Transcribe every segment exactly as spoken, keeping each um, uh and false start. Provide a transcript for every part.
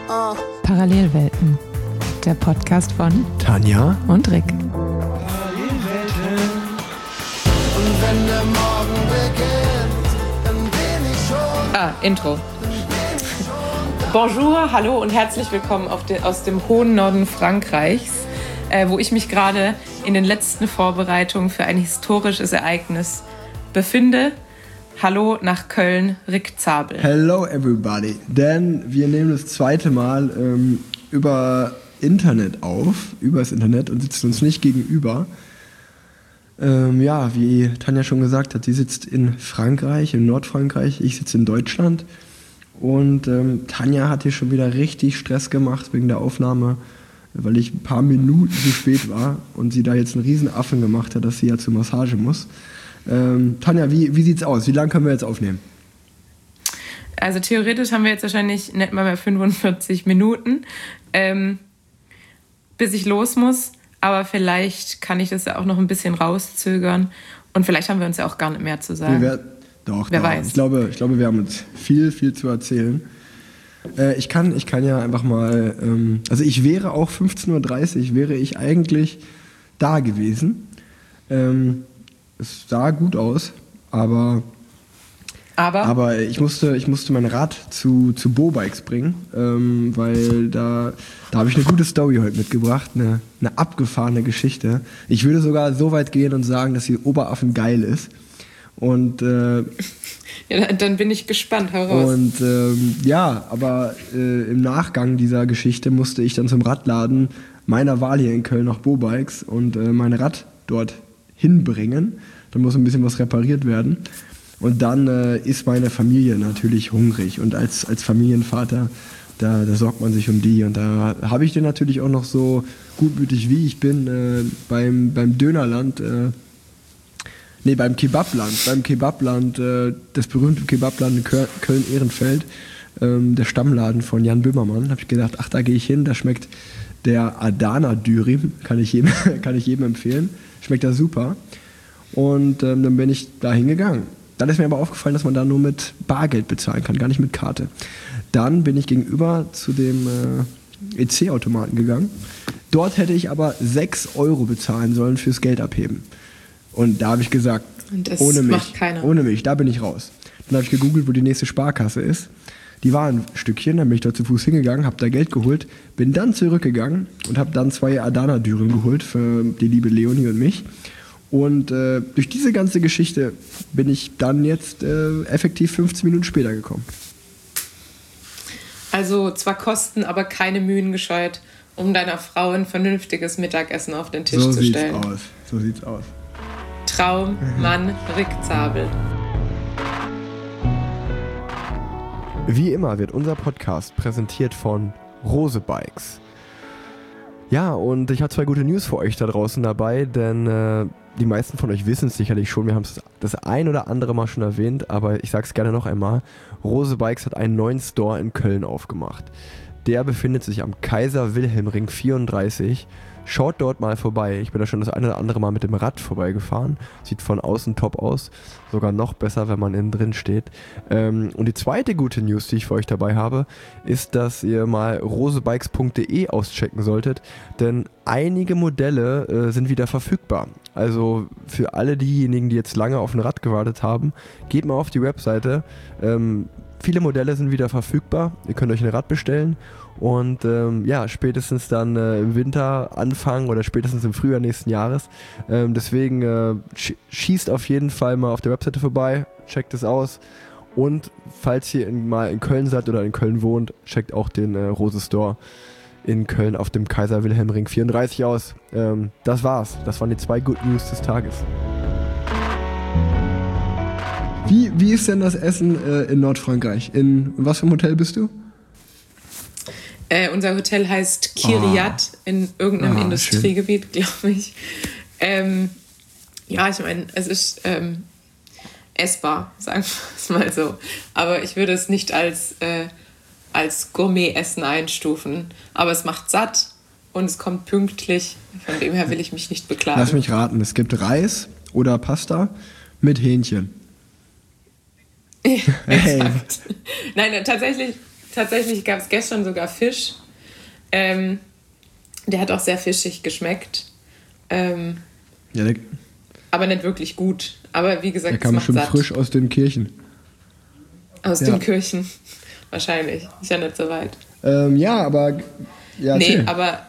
Uh. Parallelwelten, der Podcast von Tanja und Rick. Parallelwelten. Und wenn der Morgen beginnt, dann bin ich schon. Ah, Intro. Bonjour, hallo und herzlich willkommen auf de, aus dem hohen Norden Frankreichs, äh, wo ich mich gerade in den letzten Vorbereitungen für ein historisches Ereignis befinde. Hallo nach Köln, Rick Zabel. Hello everybody, denn wir nehmen das zweite Mal ähm, über Internet auf, übers Internet und sitzen uns nicht gegenüber. Ähm, ja, wie Tanja schon gesagt hat, sie sitzt in Frankreich, in Nordfrankreich, ich sitze in Deutschland und ähm, Tanja hat hier schon wieder richtig Stress gemacht wegen der Aufnahme, weil ich ein paar Minuten zu spät war und sie da jetzt einen riesen Affen gemacht hat, dass sie ja zur Massage muss. Ähm, Tanja, wie, wie sieht's aus? Wie lange können wir jetzt aufnehmen? Also theoretisch haben wir jetzt wahrscheinlich nicht mal mehr fünfundvierzig Minuten, ähm, bis ich los muss. Aber vielleicht kann ich das ja auch noch ein bisschen rauszögern. Und vielleicht haben wir uns ja auch gar nicht mehr zu sagen. Wir, doch, Wer doch. weiß. Ich glaube, ich glaube, wir haben uns viel, viel zu erzählen. Äh, ich, kann, ich kann ja einfach mal... Ähm, also ich wäre auch fünfzehn Uhr dreißig, wäre ich eigentlich da gewesen. Ähm, Es sah gut aus, aber, aber? aber ich, musste, ich musste mein Rad zu, zu Bo-Bikes bringen, ähm, weil da, da habe ich eine gute Story heute mitgebracht, eine, eine abgefahrene Geschichte. Ich würde sogar so weit gehen und sagen, dass die Oberaffen geil ist. Und, äh, ja, dann bin ich gespannt, hau raus. Und ähm, ja, aber äh, im Nachgang dieser Geschichte musste ich dann zum Radladen meiner Wahl hier in Köln nach Bo-Bikes und äh, mein Rad dort hinbringen. Dann muss ein bisschen was repariert werden. Und dann äh, ist meine Familie natürlich hungrig. Und als, als Familienvater, da, da sorgt man sich um die. Und da habe ich den natürlich auch noch so gutmütig wie ich bin äh, beim, beim Dönerland, äh, nee, beim Kebabland, beim Kebabland, äh, das berühmte Kebabland in Köln-Ehrenfeld, ähm, der Stammladen von Jan Böhmermann. Habe ich gedacht, ach, da gehe ich hin, da schmeckt der Adana Dürüm, kann ich jedem, kann ich jedem empfehlen. Schmeckt da super. Und ähm, dann bin ich da hingegangen. Dann ist mir aber aufgefallen, dass man da nur mit Bargeld bezahlen kann, gar nicht mit Karte. Dann bin ich gegenüber zu dem äh, E C-Automaten gegangen. Dort hätte ich aber sechs Euro bezahlen sollen fürs Geld abheben. Und da habe ich gesagt, das ohne mich, macht keiner. ohne mich, da bin ich raus. Dann habe ich gegoogelt, wo die nächste Sparkasse ist. Die war ein Stückchen, dann bin ich da zu Fuß hingegangen, habe da Geld geholt, bin dann zurückgegangen und habe dann zwei Adana-Dürüm geholt für die liebe Leonie und mich. Und äh, durch diese ganze Geschichte bin ich dann jetzt äh, effektiv fünfzehn Minuten später gekommen. Also zwar Kosten, aber keine Mühen gescheut, um deiner Frau ein vernünftiges Mittagessen auf den Tisch so zu stellen. So sieht's aus, so sieht's aus. Traum, Mann, Rick Zabel. Wie immer wird unser Podcast präsentiert von Rose Bikes. Ja, und ich habe zwei gute News für euch da draußen dabei, denn äh, die meisten von euch wissen es sicherlich schon, wir haben es das ein oder andere Mal schon erwähnt, aber ich sage es gerne noch einmal, Rose Bikes hat einen neuen Store in Köln aufgemacht. Der befindet sich am Kaiser-Wilhelm-Ring vierunddreißig. Schaut dort mal vorbei. Ich bin da schon das eine oder andere Mal mit dem Rad vorbeigefahren. Sieht von außen top aus. Sogar noch besser, wenn man innen drin steht. Ähm, und die zweite gute News, die ich für euch dabei habe, ist, dass ihr mal rosebikes punkt de auschecken solltet. Denn einige Modelle äh, sind wieder verfügbar. Also für alle diejenigen, die jetzt lange auf ein Rad gewartet haben, geht mal auf die Webseite. Ähm, viele Modelle sind wieder verfügbar. Ihr könnt euch ein Rad bestellen. Und ähm, ja, spätestens dann äh, im Winter anfangen oder spätestens im Frühjahr nächsten Jahres. Ähm, deswegen äh, sch- schießt auf jeden Fall mal auf der Webseite vorbei, checkt es aus. Und falls ihr in, mal in Köln seid oder in Köln wohnt, checkt auch den äh, Rose Store in Köln auf dem Kaiser-Wilhelm-Ring vierunddreißig aus. Ähm, das war's. Das waren die zwei Good News des Tages. Wie, wie ist denn das Essen äh, in Nordfrankreich? In was für einem Hotel bist du? Äh, unser Hotel heißt Kiryat oh. in irgendeinem oh, Industriegebiet, glaube ich. Ähm, ja, ich meine, es ist ähm, essbar, sagen wir es mal so. Aber ich würde es nicht als, äh, als Gourmet-Essen einstufen. Aber es macht satt und es kommt pünktlich. Von dem her will ich mich nicht beklagen. Lass mich raten, es gibt Reis oder Pasta mit Hähnchen. Hey. Nein, tatsächlich tatsächlich gab es gestern sogar Fisch. Ähm, der hat auch sehr fischig geschmeckt. Ähm, ja, der, aber nicht wirklich gut. Aber wie gesagt, der kam schon frisch aus den Kirchen. Aus ja. den Kirchen. Wahrscheinlich. Ist ja nicht so weit. Ähm, ja, aber... Ja, nee, erzähl. aber...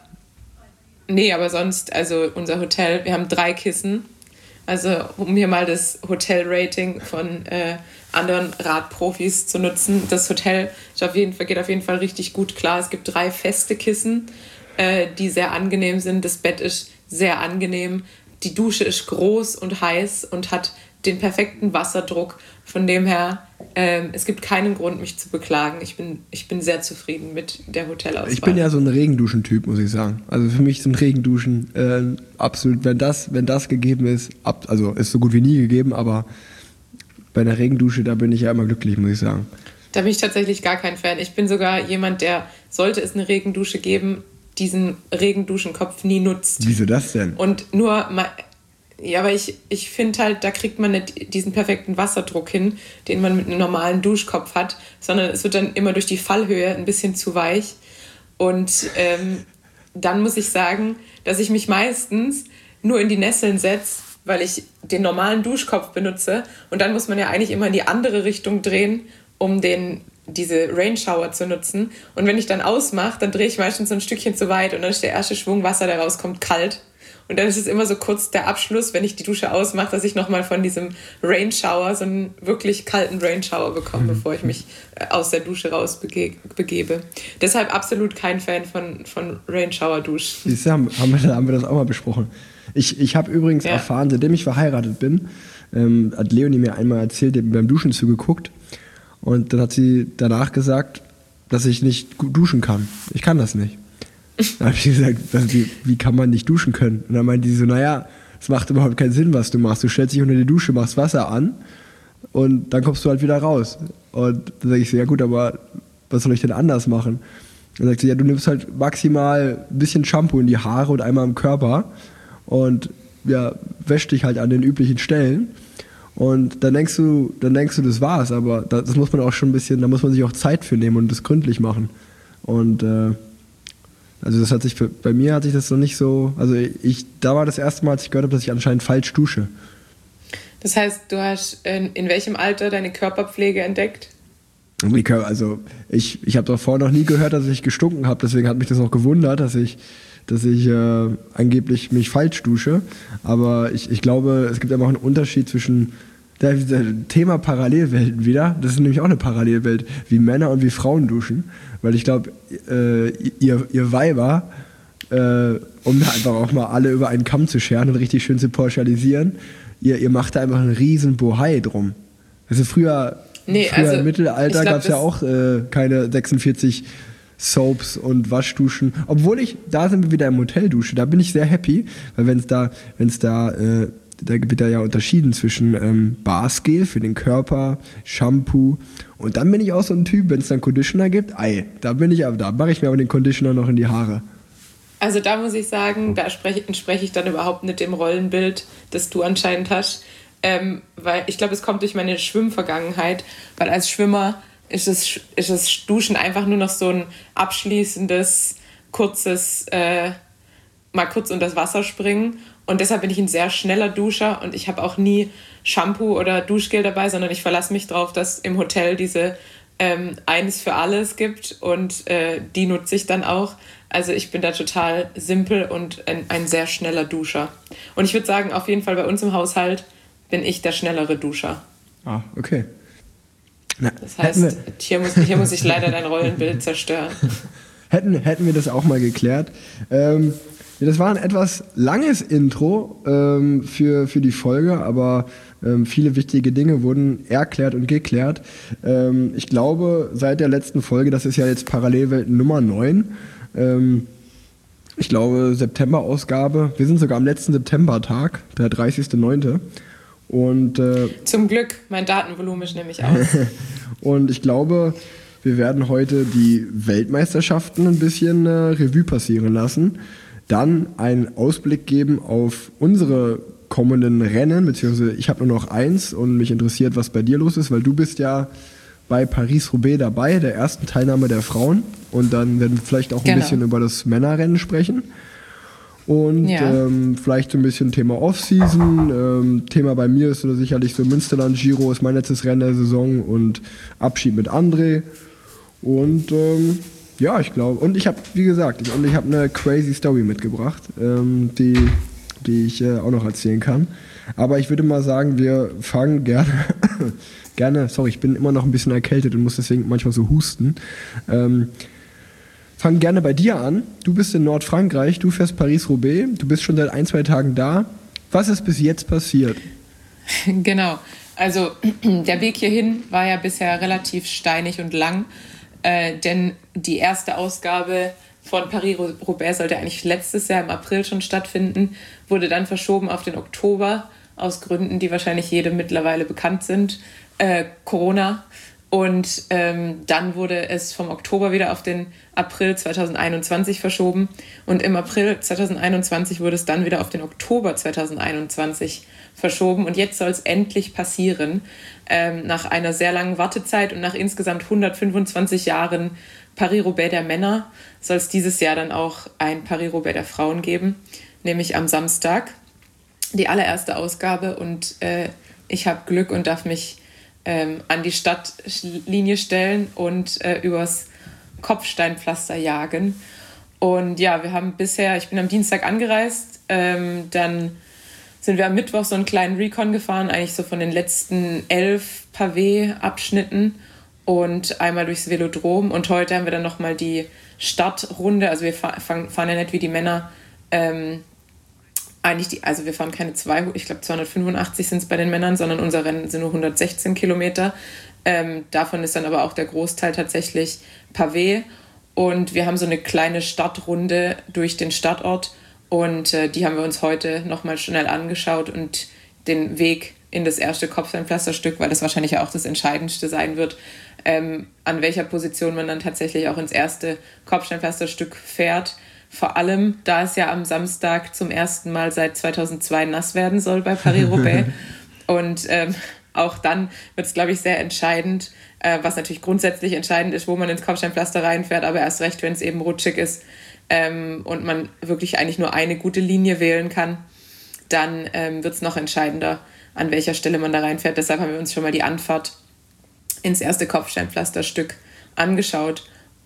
Nee, aber sonst, also unser Hotel, wir haben drei Kissen. Also um hier mal das Hotel-Rating von äh, anderen Radprofis zu nutzen. Das Hotel ist auf jeden Fall, geht auf jeden Fall richtig gut klar. Es gibt drei feste Kissen, äh, die sehr angenehm sind. Das Bett ist sehr angenehm. Die Dusche ist groß und heiß und hat den perfekten Wasserdruck. Von dem her, ähm, es gibt keinen Grund, mich zu beklagen. Ich bin, ich bin sehr zufrieden mit der Hotelauswahl. Ich bin ja so ein Regenduschen-Typ, muss ich sagen. Also für mich sind Regenduschen äh, absolut, wenn das, wenn das gegeben ist, ab, also ist so gut wie nie gegeben, aber bei einer Regendusche, da bin ich ja immer glücklich, muss ich sagen. Da bin ich tatsächlich gar kein Fan. Ich bin sogar jemand, der, sollte es eine Regendusche geben, diesen Regenduschenkopf nie nutzt. Wieso das denn? Und nur mal... Ja, aber ich, ich finde halt, da kriegt man nicht diesen perfekten Wasserdruck hin, den man mit einem normalen Duschkopf hat, sondern es wird dann immer durch die Fallhöhe ein bisschen zu weich. Und ähm, dann muss ich sagen, dass ich mich meistens nur in die Nesseln setze, weil ich den normalen Duschkopf benutze. Und dann muss man ja eigentlich immer in die andere Richtung drehen, um den, diese Rainshower zu nutzen. Und wenn ich dann ausmache, dann drehe ich meistens so ein Stückchen zu weit und dann ist der erste Schwung Wasser, der rauskommt, kalt. Und dann ist es immer so kurz der Abschluss, wenn ich die Dusche ausmache, dass ich nochmal von diesem Rainshower, so einen wirklich kalten Rainshower bekomme, mhm. bevor ich mich aus der Dusche raus bege- begebe. Deshalb absolut kein Fan von, von Rainshower-Duschen. Siehst du, haben, haben, wir, haben wir das auch mal besprochen. Ich, ich habe übrigens ja. erfahren, seitdem ich verheiratet bin, ähm, hat Leonie mir einmal erzählt, die hat mir beim Duschen zugeguckt. Und dann hat sie danach gesagt, dass ich nicht gut duschen kann. Ich kann das nicht. Da habe ich gesagt, wie, wie kann man nicht duschen können? Und dann meinte sie so, naja, es macht überhaupt keinen Sinn, was du machst. Du stellst dich unter die Dusche, machst Wasser an und dann kommst du halt wieder raus. Und dann sage ich so, ja gut, aber was soll ich denn anders machen? Dann sagt sie, ja, du nimmst halt maximal ein bisschen Shampoo in die Haare und einmal im Körper und ja, wäschst dich halt an den üblichen Stellen. Und dann denkst du, dann denkst du, das war's, aber das muss man auch schon ein bisschen, da muss man sich auch Zeit für nehmen und das gründlich machen. Und äh, also das hat sich, für, bei mir hat sich das noch nicht so, also ich, da war das erste Mal, als ich gehört habe, dass ich anscheinend falsch dusche. Das heißt, du hast in, in welchem Alter deine Körperpflege entdeckt? Also ich, ich habe davor noch nie gehört, dass ich gestunken habe, deswegen hat mich das auch gewundert, dass ich, dass ich äh, angeblich mich falsch dusche. Aber ich, ich glaube, es gibt einfach einen Unterschied zwischen der, der Thema Parallelwelten wieder. Das ist nämlich auch eine Parallelwelt, wie Männer und wie Frauen duschen. Weil ich glaube, äh, ihr, ihr Weiber, äh, um da einfach auch mal alle über einen Kamm zu scheren und richtig schön zu pauschalisieren, ihr, ihr macht da einfach einen riesen Bohai drum. Also früher, nee, früher also im Mittelalter gab es ja auch äh, keine sechsundvierzig Soaps und Waschduschen. Obwohl ich, da sind wir wieder im Hoteldusche, da bin ich sehr happy, weil wenn es da, wenn es da, äh, da wird da ja unterschieden zwischen ähm, Bargel für den Körper, Shampoo und dann bin ich auch so ein Typ, wenn es dann Conditioner gibt, ei, da bin ich, aber da mache ich mir aber den Conditioner noch in die Haare. Also da muss ich sagen, da spreche, entspreche ich dann überhaupt nicht dem Rollenbild, das du anscheinend hast, ähm, weil ich glaube, es kommt durch meine Schwimmvergangenheit, weil als Schwimmer ist es, ist das Duschen einfach nur noch so ein abschließendes, kurzes, äh, mal kurz unter das Wasser springen. Und deshalb bin ich ein sehr schneller Duscher und ich habe auch nie Shampoo oder Duschgel dabei, sondern ich verlasse mich darauf, dass im Hotel diese ähm, eines für alles gibt und äh, die nutze ich dann auch. Also ich bin da total simpel und ein, ein sehr schneller Duscher. Und ich würde sagen, auf jeden Fall bei uns im Haushalt bin ich der schnellere Duscher. Ah, okay. Na, das heißt, hier muss, hier muss ich leider dein Rollenbild zerstören. hätten, hätten wir das auch mal geklärt. Ähm, das war ein etwas langes Intro ähm, für, für die Folge, aber ähm, viele wichtige Dinge wurden erklärt und geklärt. Ähm, ich glaube, seit der letzten Folge, das ist ja jetzt Parallelwelten Nummer neun, ähm, ich glaube September-Ausgabe, wir sind sogar am letzten Septembertag, der dreißigster neunte Und, äh, Zum Glück, mein Datenvolumen ist nämlich aus. Und ich glaube, wir werden heute die Weltmeisterschaften ein bisschen äh, Revue passieren lassen. Dann einen Ausblick geben auf unsere kommenden Rennen, beziehungsweise ich habe nur noch eins und mich interessiert, was bei dir los ist, weil du bist ja bei Paris-Roubaix dabei, der ersten Teilnahme der Frauen. Und dann werden wir vielleicht auch ein Genau. bisschen über das Männerrennen sprechen. Und Ja. ähm, vielleicht so ein bisschen Thema Off-Season. Ähm, Thema bei mir ist so sicherlich so Münsterland-Giro, ist mein letztes Rennen der Saison und Abschied mit André. Und ähm, ja, ich glaube, und ich habe, wie gesagt, ich, und ich habe eine crazy Story mitgebracht, ähm, die, die ich äh, auch noch erzählen kann. Aber ich würde mal sagen, wir fangen gerne, gerne, sorry, ich bin immer noch ein bisschen erkältet und muss deswegen manchmal so husten. Ähm, fangen gerne bei dir an. Du bist in Nordfrankreich, du fährst Paris-Roubaix, du bist schon seit ein, zwei Tagen da. Was ist bis jetzt passiert? Genau, also der Weg hierhin war ja bisher relativ steinig und lang, äh, denn die erste Ausgabe von Paris-Roubaix sollte eigentlich letztes Jahr im April schon stattfinden, wurde dann verschoben auf den Oktober, aus Gründen, die wahrscheinlich jedem mittlerweile bekannt sind, äh, Corona. Und ähm, dann wurde es vom Oktober wieder auf den April zweitausendeinundzwanzig verschoben. Und im April zweitausendeinundzwanzig wurde es dann wieder auf den Oktober zweitausendeinundzwanzig verschoben. Und jetzt soll es endlich passieren. Ähm, nach einer sehr langen Wartezeit und nach insgesamt hundertfünfundzwanzig Jahren Paris-Roubaix der Männer soll es dieses Jahr dann auch ein Paris-Roubaix der Frauen geben. Nämlich am Samstag. Die allererste Ausgabe. Und äh, ich habe Glück und darf mich Ähm, an die Stadtlinie stellen und äh, übers Kopfsteinpflaster jagen. Und ja, wir haben bisher, ich bin am Dienstag angereist, ähm, dann sind wir am Mittwoch so einen kleinen Recon gefahren, eigentlich so von den letzten elf Pavé-Abschnitten und einmal durchs Velodrom. Und heute haben wir dann nochmal die Startrunde, also wir fahren, fahren ja nicht wie die Männer, ähm, eigentlich die, also wir fahren keine zwei, ich glaube zweihundertfünfundachtzig sind es bei den Männern, sondern unser Rennen sind nur hundertsechzehn Kilometer. Ähm, davon ist dann aber auch der Großteil tatsächlich Pavé. Und wir haben so eine kleine Stadtrunde durch den Stadtort und äh, die haben wir uns heute nochmal schnell angeschaut und den Weg in das erste Kopfsteinpflasterstück, weil das wahrscheinlich auch das Entscheidendste sein wird, ähm, an welcher Position man dann tatsächlich auch ins erste Kopfsteinpflasterstück fährt. Vor allem, da es ja am Samstag zum ersten Mal seit zweitausendzwei nass werden soll bei Paris-Roubaix. Und ähm, auch dann wird es, glaube ich, sehr entscheidend, äh, was natürlich grundsätzlich entscheidend ist, wo man ins Kopfsteinpflaster reinfährt, aber erst recht, wenn es eben rutschig ist ähm, und man wirklich eigentlich nur eine gute Linie wählen kann, dann ähm, wird es noch entscheidender, an welcher Stelle man da reinfährt. Deshalb haben wir uns schon mal die Anfahrt ins erste Kopfsteinpflasterstück angeschaut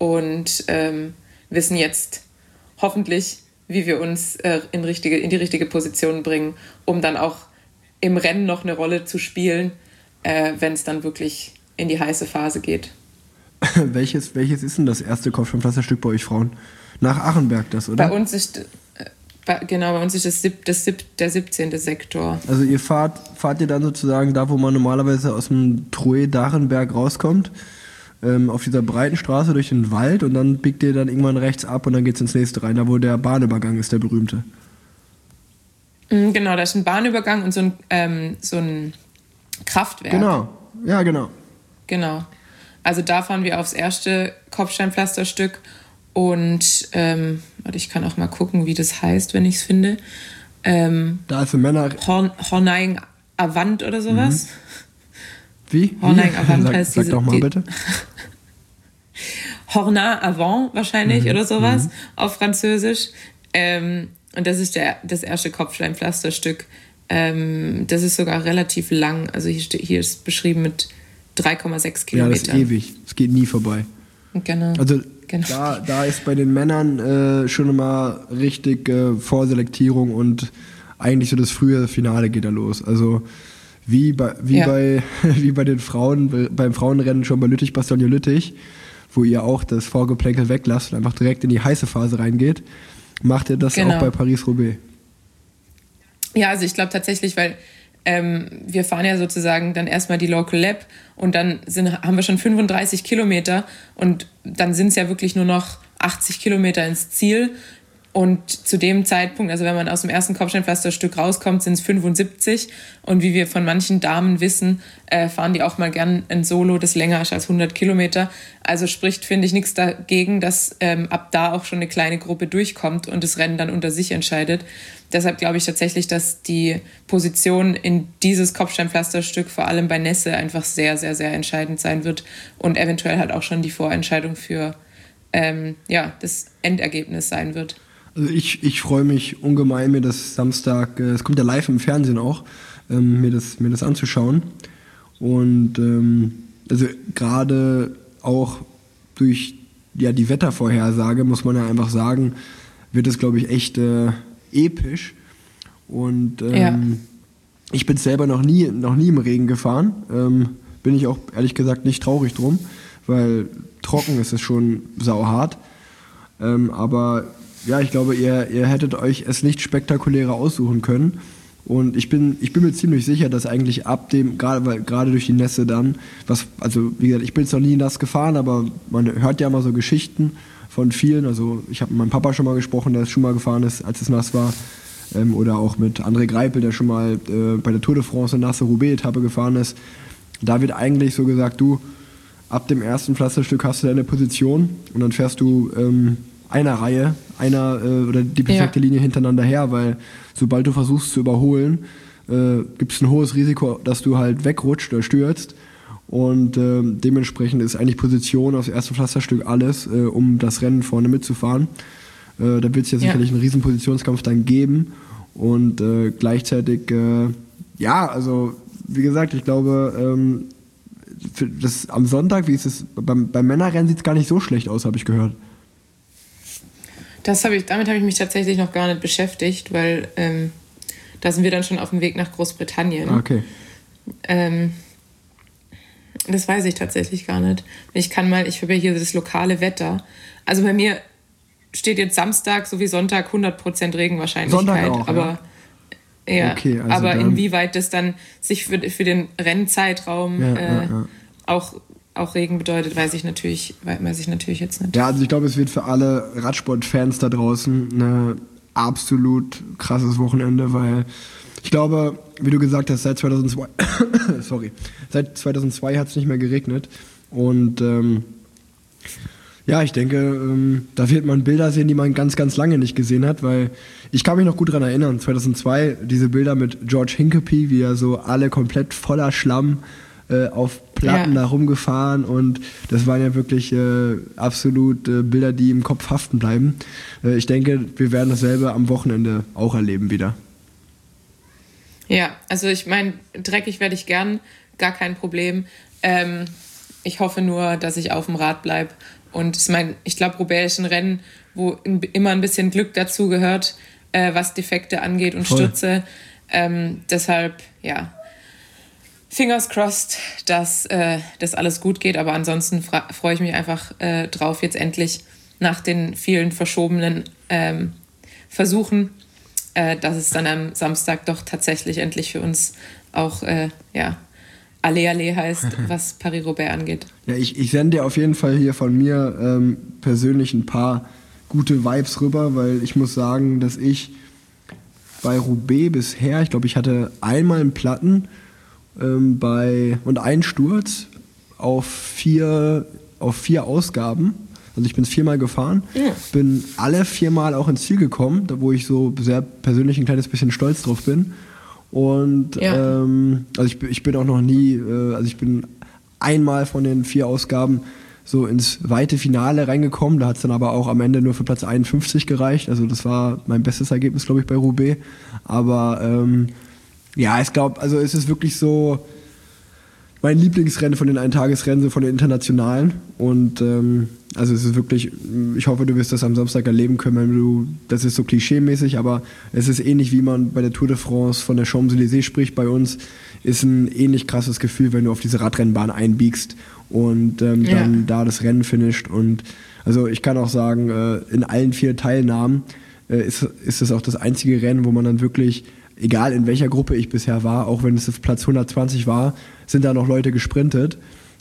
und ähm, wissen jetzt hoffentlich, wie wir uns äh, in, richtige, in die richtige Position bringen, um dann auch im Rennen noch eine Rolle zu spielen, äh, wenn es dann wirklich in die heiße Phase geht. welches, welches ist denn das erste Kopfsteinpflasterstück bei euch Frauen? Nach Achenberg das, oder? Bei uns ist, äh, bei, genau, bei uns ist das, sieb, das sieb, der siebzehnte Sektor. Also ihr fahrt, fahrt ihr dann sozusagen da, wo man normalerweise aus dem Trouet-Darenberg rauskommt, ähm, auf dieser breiten Straße durch den Wald und dann biegt ihr dann irgendwann rechts ab und dann geht's ins nächste rein, da wo der Bahnübergang ist, der berühmte. Genau, da ist ein Bahnübergang und so ein, ähm, so ein Kraftwerk. Genau, ja genau. Genau. Also da fahren wir aufs erste Kopfsteinpflasterstück und ähm, warte, ich kann auch mal gucken, wie das heißt, wenn ich es finde. Ähm, Da ist für Männer... Horn, Hornaing Avant oder sowas. Mhm. Wie? Hornaing Wie? Avant sag, heißt sag diese... doch mal die, bitte. Horna Avant wahrscheinlich Mhm. oder sowas Mhm. auf Französisch. Ähm, und das ist der, das erste Kopfsteinpflasterstück. Ähm, das ist sogar relativ lang. Also hier, steht, hier ist beschrieben mit drei Komma sechs Ja, das Kilometern. ist ewig. Es geht nie vorbei. Genau. Also Genau. da, da ist bei den Männern äh, schon immer richtig äh, Vorselektierung und eigentlich so das frühe Finale geht da los. Also wie bei, wie Ja. bei, wie bei den Frauen, beim Frauenrennen schon bei Lüttich-Bastogne-Lüttich, wo ihr auch das Vorgeplänkel weglasst und einfach direkt in die heiße Phase reingeht, macht ihr das Genau. auch bei Paris-Roubaix. Ja, also ich glaube tatsächlich, weil ähm, wir fahren ja sozusagen dann erstmal die Local Lab und dann sind, haben wir schon fünfunddreißig Kilometer und dann sind es ja wirklich nur noch achtzig Kilometer ins Ziel. Und zu dem Zeitpunkt, also wenn man aus dem ersten Kopfsteinpflasterstück rauskommt, sind es fünfundsiebzig. Und wie wir von manchen Damen wissen, äh, fahren die auch mal gern ein Solo, das länger ist als hundert Kilometer. Also spricht, finde ich, nichts dagegen, dass ähm, ab da auch schon eine kleine Gruppe durchkommt und das Rennen dann unter sich entscheidet. Deshalb glaube ich tatsächlich, dass die Position in dieses Kopfsteinpflasterstück vor allem bei Nässe einfach sehr, sehr, sehr entscheidend sein wird und eventuell halt auch schon die Vorentscheidung für ähm, ja, das Endergebnis sein wird. Also ich, ich freue mich ungemein, mir das Samstag, es äh, kommt ja live im Fernsehen auch, ähm, mir, das, mir das anzuschauen. Und ähm, also gerade auch durch ja, die Wettervorhersage, muss man ja einfach sagen, wird es, glaube ich, echt äh, episch. Und ähm, ja. ich bin selber noch nie, noch nie im Regen gefahren. Ähm, bin ich auch ehrlich gesagt nicht traurig drum, weil trocken ist es schon sauhart. Ähm, aber ja, ich glaube, ihr, ihr hättet euch es nicht spektakulärer aussuchen können. Und ich bin, ich bin mir ziemlich sicher, dass eigentlich ab dem, gerade weil gerade durch die Nässe dann, was, also wie gesagt, ich bin jetzt noch nie nass gefahren, aber man hört ja mal so Geschichten von vielen. Also ich habe mit meinem Papa schon mal gesprochen, der schon mal gefahren ist, als es nass war. Ähm, oder auch mit André Greipel, der schon mal äh, bei der Tour de France eine nasse Roubaix-Etappe gefahren ist. Da wird eigentlich so gesagt, du, ab dem ersten Pflasterstück hast du deine Position und dann fährst du ähm, einer Reihe, einer äh, oder die perfekte ja. Linie hintereinander her, weil sobald du versuchst zu überholen, äh, gibt es ein hohes Risiko, dass du halt wegrutscht oder stürzt. Und äh, dementsprechend ist eigentlich Position aufs erste Pflasterstück alles, äh, um das Rennen vorne mitzufahren. Äh, da wird es ja sicherlich ja. einen riesen Positionskampf dann geben. Und äh, gleichzeitig, äh, ja, also wie gesagt, ich glaube, ähm, für das, am Sonntag, wie ist es, beim, beim Männerrennen sieht es gar nicht so schlecht aus, habe ich gehört. Das hab ich, damit habe ich mich tatsächlich noch gar nicht beschäftigt, weil ähm, da sind wir dann schon auf dem Weg nach Großbritannien. Okay. Ähm, das weiß ich tatsächlich gar nicht. Ich kann mal, ich habe ja hier das lokale Wetter. Also bei mir steht jetzt Samstag sowie Sonntag hundert Prozent Regenwahrscheinlichkeit. Sonntag auch, aber ja. ja, okay, also aber dann, inwieweit das dann sich für, für den Rennzeitraum ja, äh, ja, ja. auch auch Regen bedeutet, weiß ich natürlich, weiß ich natürlich jetzt nicht. Ja, also ich glaube, es wird für alle Radsport-Fans da draußen ein absolut krasses Wochenende, weil ich glaube, wie du gesagt hast, seit zweitausendzwei, sorry, seit zweitausendzwei hat es nicht mehr geregnet und ähm, ja, ich denke, ähm, da wird man Bilder sehen, die man ganz, ganz lange nicht gesehen hat, weil ich kann mich noch gut daran erinnern, zweitausendzwei, diese Bilder mit George Hincapie, wie er so alle komplett voller Schlamm äh, auf Platten ja. da rumgefahren und das waren ja wirklich äh, absolut äh, Bilder, die im Kopf haften bleiben. Äh, ich denke, wir werden dasselbe am Wochenende auch erleben wieder. Ja, also ich meine, dreckig werde ich gern, gar kein Problem. Ähm, ich hoffe nur, dass ich auf dem Rad bleibe. Und ich meine, ich glaube, Roubaix ist ein Rennen, wo immer ein bisschen Glück dazu gehört, äh, was Defekte angeht und Voll. Stürze. Ähm, deshalb, ja, fingers crossed, dass äh, das alles gut geht. Aber ansonsten fra- freue ich mich einfach äh, drauf, jetzt endlich nach den vielen verschobenen ähm, Versuchen, äh, dass es dann am Samstag doch tatsächlich endlich für uns auch, äh, ja, Allez, allez heißt, was Paris-Roubaix angeht. Ja, ich, ich sende dir auf jeden Fall hier von mir ähm, persönlich ein paar gute Vibes rüber, weil ich muss sagen, dass ich bei Roubaix bisher, ich glaube, ich hatte einmal einen Platten ähm, bei und einen Sturz auf vier, auf vier Ausgaben. Also ich bin viermal gefahren, ja. bin alle viermal auch ins Ziel gekommen, da wo ich so sehr persönlich ein kleines bisschen stolz drauf bin. Und ja. ähm, also ich, ich bin auch noch nie, äh, also ich bin einmal von den vier Ausgaben so ins weite Finale reingekommen. Da hat es dann aber auch am Ende nur für Platz einundfünfzig gereicht. Also das war mein bestes Ergebnis, glaube ich, bei Roubaix. Aber ähm, ja, ich glaube, also es ist wirklich so mein Lieblingsrennen von den Eintagesrennen, so von den internationalen. Und ähm, also es ist wirklich, ich hoffe, du wirst das am Samstag erleben können, wenn du, das ist so klischee-mäßig, aber es ist ähnlich, wie man bei der Tour de France von der Champs-Élysées spricht bei uns, ist ein ähnlich krasses Gefühl, wenn du auf diese Radrennbahn einbiegst und ähm, ja. dann da das Rennen finisht. Und also ich kann auch sagen, äh, in allen vier Teilnahmen äh, ist, ist es auch das einzige Rennen, wo man dann wirklich, egal in welcher Gruppe ich bisher war, auch wenn es auf Platz hundertzwanzig war, sind da noch Leute gesprintet.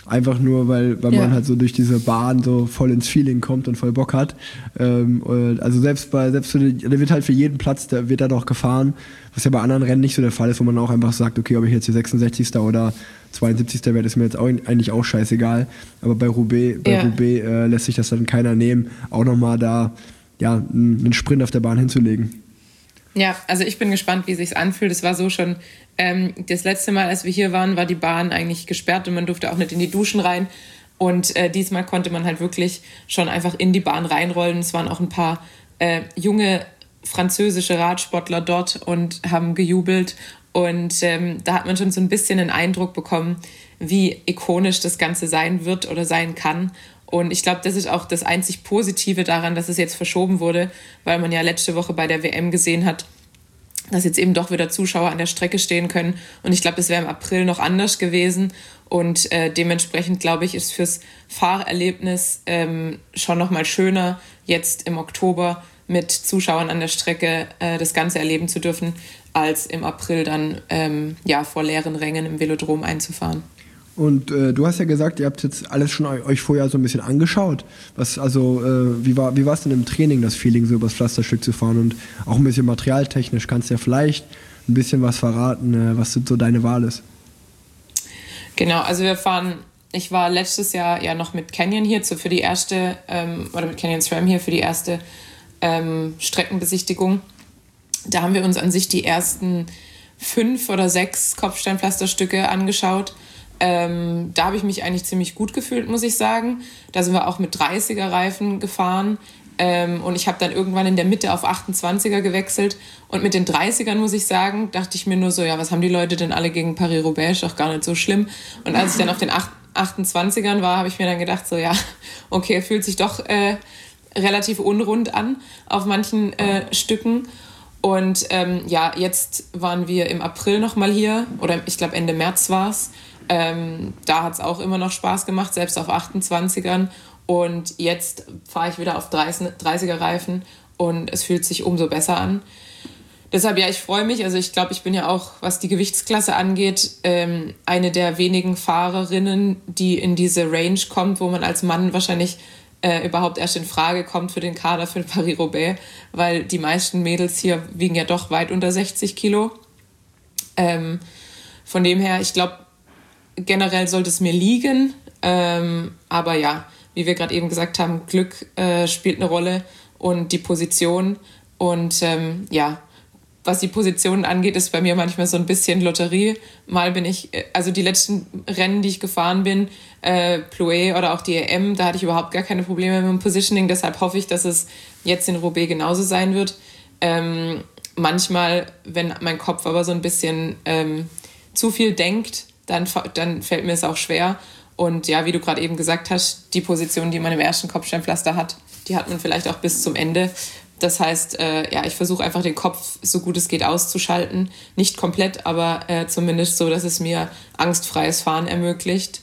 Einfach nur, weil, weil ja. man halt so durch diese Bahn so voll ins Feeling kommt und voll Bock hat. Ähm, also selbst bei, selbst für den, der wird halt für jeden Platz, der wird da doch gefahren, was ja bei anderen Rennen nicht so der Fall ist, wo man auch einfach sagt, okay, ob ich jetzt hier sechsundsechzigster oder zweiundsiebzigster werde, ist mir jetzt auch, eigentlich auch scheißegal. Aber bei Roubaix, bei ja. Roubaix äh, lässt sich das dann keiner nehmen, auch nochmal da ja, einen Sprint auf der Bahn hinzulegen. Ja, also ich bin gespannt, wie es sich anfühlt. Es war so schon, ähm, das letzte Mal, als wir hier waren, war die Bahn eigentlich gesperrt und man durfte auch nicht in die Duschen rein. Und äh, diesmal konnte man halt wirklich schon einfach in die Bahn reinrollen. Es waren auch ein paar äh, junge französische Radsportler dort und haben gejubelt. Und ähm, da hat man schon so ein bisschen einen Eindruck bekommen, wie ikonisch das Ganze sein wird oder sein kann. Und ich glaube, das ist auch das einzig Positive daran, dass es jetzt verschoben wurde, weil man ja letzte Woche bei der W M gesehen hat, dass jetzt eben doch wieder Zuschauer an der Strecke stehen können. Und ich glaube, das wäre im April noch anders gewesen. Und äh, dementsprechend, glaube ich, ist fürs Fahrerlebnis ähm, schon noch mal schöner, jetzt im Oktober mit Zuschauern an der Strecke äh, das Ganze erleben zu dürfen, als im April dann ähm, ja, vor leeren Rängen im Velodrom einzufahren. Und äh, du hast ja gesagt, ihr habt jetzt alles schon euch vorher so ein bisschen angeschaut. Was, also, äh, wie war wie war es denn im Training, das Feeling, so übers Pflasterstück zu fahren? Und auch ein bisschen materialtechnisch, kannst du ja vielleicht ein bisschen was verraten, äh, was so deine Wahl ist? Genau, also wir fahren, ich war letztes Jahr ja noch mit Canyon hier zu, für die erste, ähm, oder mit Canyon SRAM hier für die erste ähm, Streckenbesichtigung. Da haben wir uns an sich die ersten fünf oder sechs Kopfsteinpflasterstücke angeschaut. Ähm, da habe ich mich eigentlich ziemlich gut gefühlt, muss ich sagen. Da sind wir auch mit dreißiger Reifen gefahren ähm, und ich habe dann irgendwann in der Mitte auf achtundzwanziger gewechselt und mit den dreißigern, muss ich sagen, dachte ich mir nur so, ja, was haben die Leute denn alle gegen Paris-Roubaix? Ist doch gar nicht so schlimm. Und als ich dann auf den achtundzwanzigern war, habe ich mir dann gedacht, so ja, okay, fühlt sich doch äh, relativ unrund an auf manchen äh, Stücken. Und ähm, ja, jetzt waren wir im April nochmal hier, oder ich glaube Ende März war es. Ähm, da hat es auch immer noch Spaß gemacht, selbst auf achtundzwanzigern. Und jetzt fahre ich wieder auf dreißiger Reifen und es fühlt sich umso besser an. Deshalb, ja, ich freue mich. Also ich glaube, ich bin ja auch, was die Gewichtsklasse angeht, ähm, eine der wenigen Fahrerinnen, die in diese Range kommt, wo man als Mann wahrscheinlich äh, überhaupt erst in Frage kommt für den Kader für Paris-Roubaix, weil die meisten Mädels hier wiegen ja doch weit unter sechzig Kilo. Ähm, von dem her, ich glaube, generell sollte es mir liegen, ähm, aber ja, wie wir gerade eben gesagt haben, Glück äh, spielt eine Rolle und die Position und ähm, ja, was die Positionen angeht, ist bei mir manchmal so ein bisschen Lotterie. Mal bin ich, also die letzten Rennen, die ich gefahren bin, äh, Plouay oder auch die E M, da hatte ich überhaupt gar keine Probleme mit dem Positioning, deshalb hoffe ich, dass es jetzt in Roubaix genauso sein wird. Ähm, manchmal, wenn mein Kopf aber so ein bisschen ähm, zu viel denkt, Dann, dann fällt mir es auch schwer. Und ja, wie du gerade eben gesagt hast, die Position, die man im ersten Kopfsteinpflaster hat, die hat man vielleicht auch bis zum Ende. Das heißt, äh, ja, ich versuche einfach den Kopf so gut es geht auszuschalten. Nicht komplett, aber äh, zumindest so, dass es mir angstfreies Fahren ermöglicht.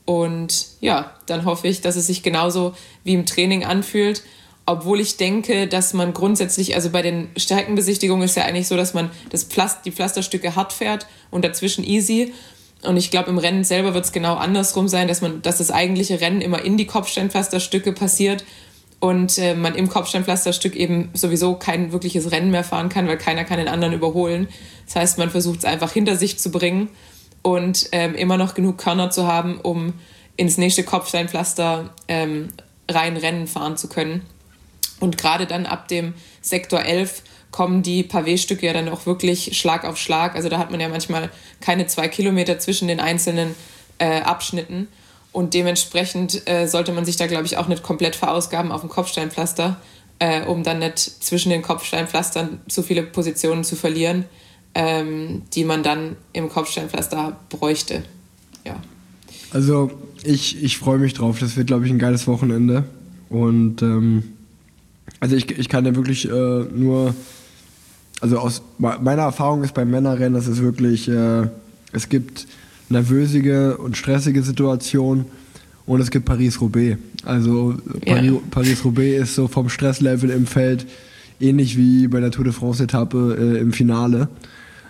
Und ja, dann hoffe ich, dass es sich genauso wie im Training anfühlt. Obwohl ich denke, dass man grundsätzlich, also bei den Streckenbesichtigungen ist ja eigentlich so, dass man das Pflaster, die Pflasterstücke hart fährt und dazwischen easy. Und ich glaube, im Rennen selber wird es genau andersrum sein, dass man, dass das eigentliche Rennen immer in die Kopfsteinpflasterstücke passiert und äh, man im Kopfsteinpflasterstück eben sowieso kein wirkliches Rennen mehr fahren kann, weil keiner kann den anderen überholen. Das heißt, man versucht es einfach hinter sich zu bringen und ähm, immer noch genug Körner zu haben, um ins nächste Kopfsteinpflaster ähm, rein Rennen fahren zu können. Und gerade dann ab dem Sektor elf kommen die Pavé-Stücke ja dann auch wirklich Schlag auf Schlag. Also da hat man ja manchmal keine zwei Kilometer zwischen den einzelnen äh, Abschnitten. Und dementsprechend äh, sollte man sich da, glaube ich, auch nicht komplett verausgaben auf dem Kopfsteinpflaster, äh, um dann nicht zwischen den Kopfsteinpflastern zu viele Positionen zu verlieren, ähm, die man dann im Kopfsteinpflaster bräuchte. Ja. Also ich, ich freue mich drauf. Das wird, glaube ich, ein geiles Wochenende. Und ähm, also ich, ich kann ja wirklich äh, nur... Also aus meiner Erfahrung ist beim Männerrennen, dass es wirklich, äh, es gibt nervösige und stressige Situationen und es gibt Paris-Roubaix. Also Paris, ja. Paris-Roubaix ist so vom Stresslevel im Feld ähnlich wie bei der Tour de France-Etappe äh, im Finale.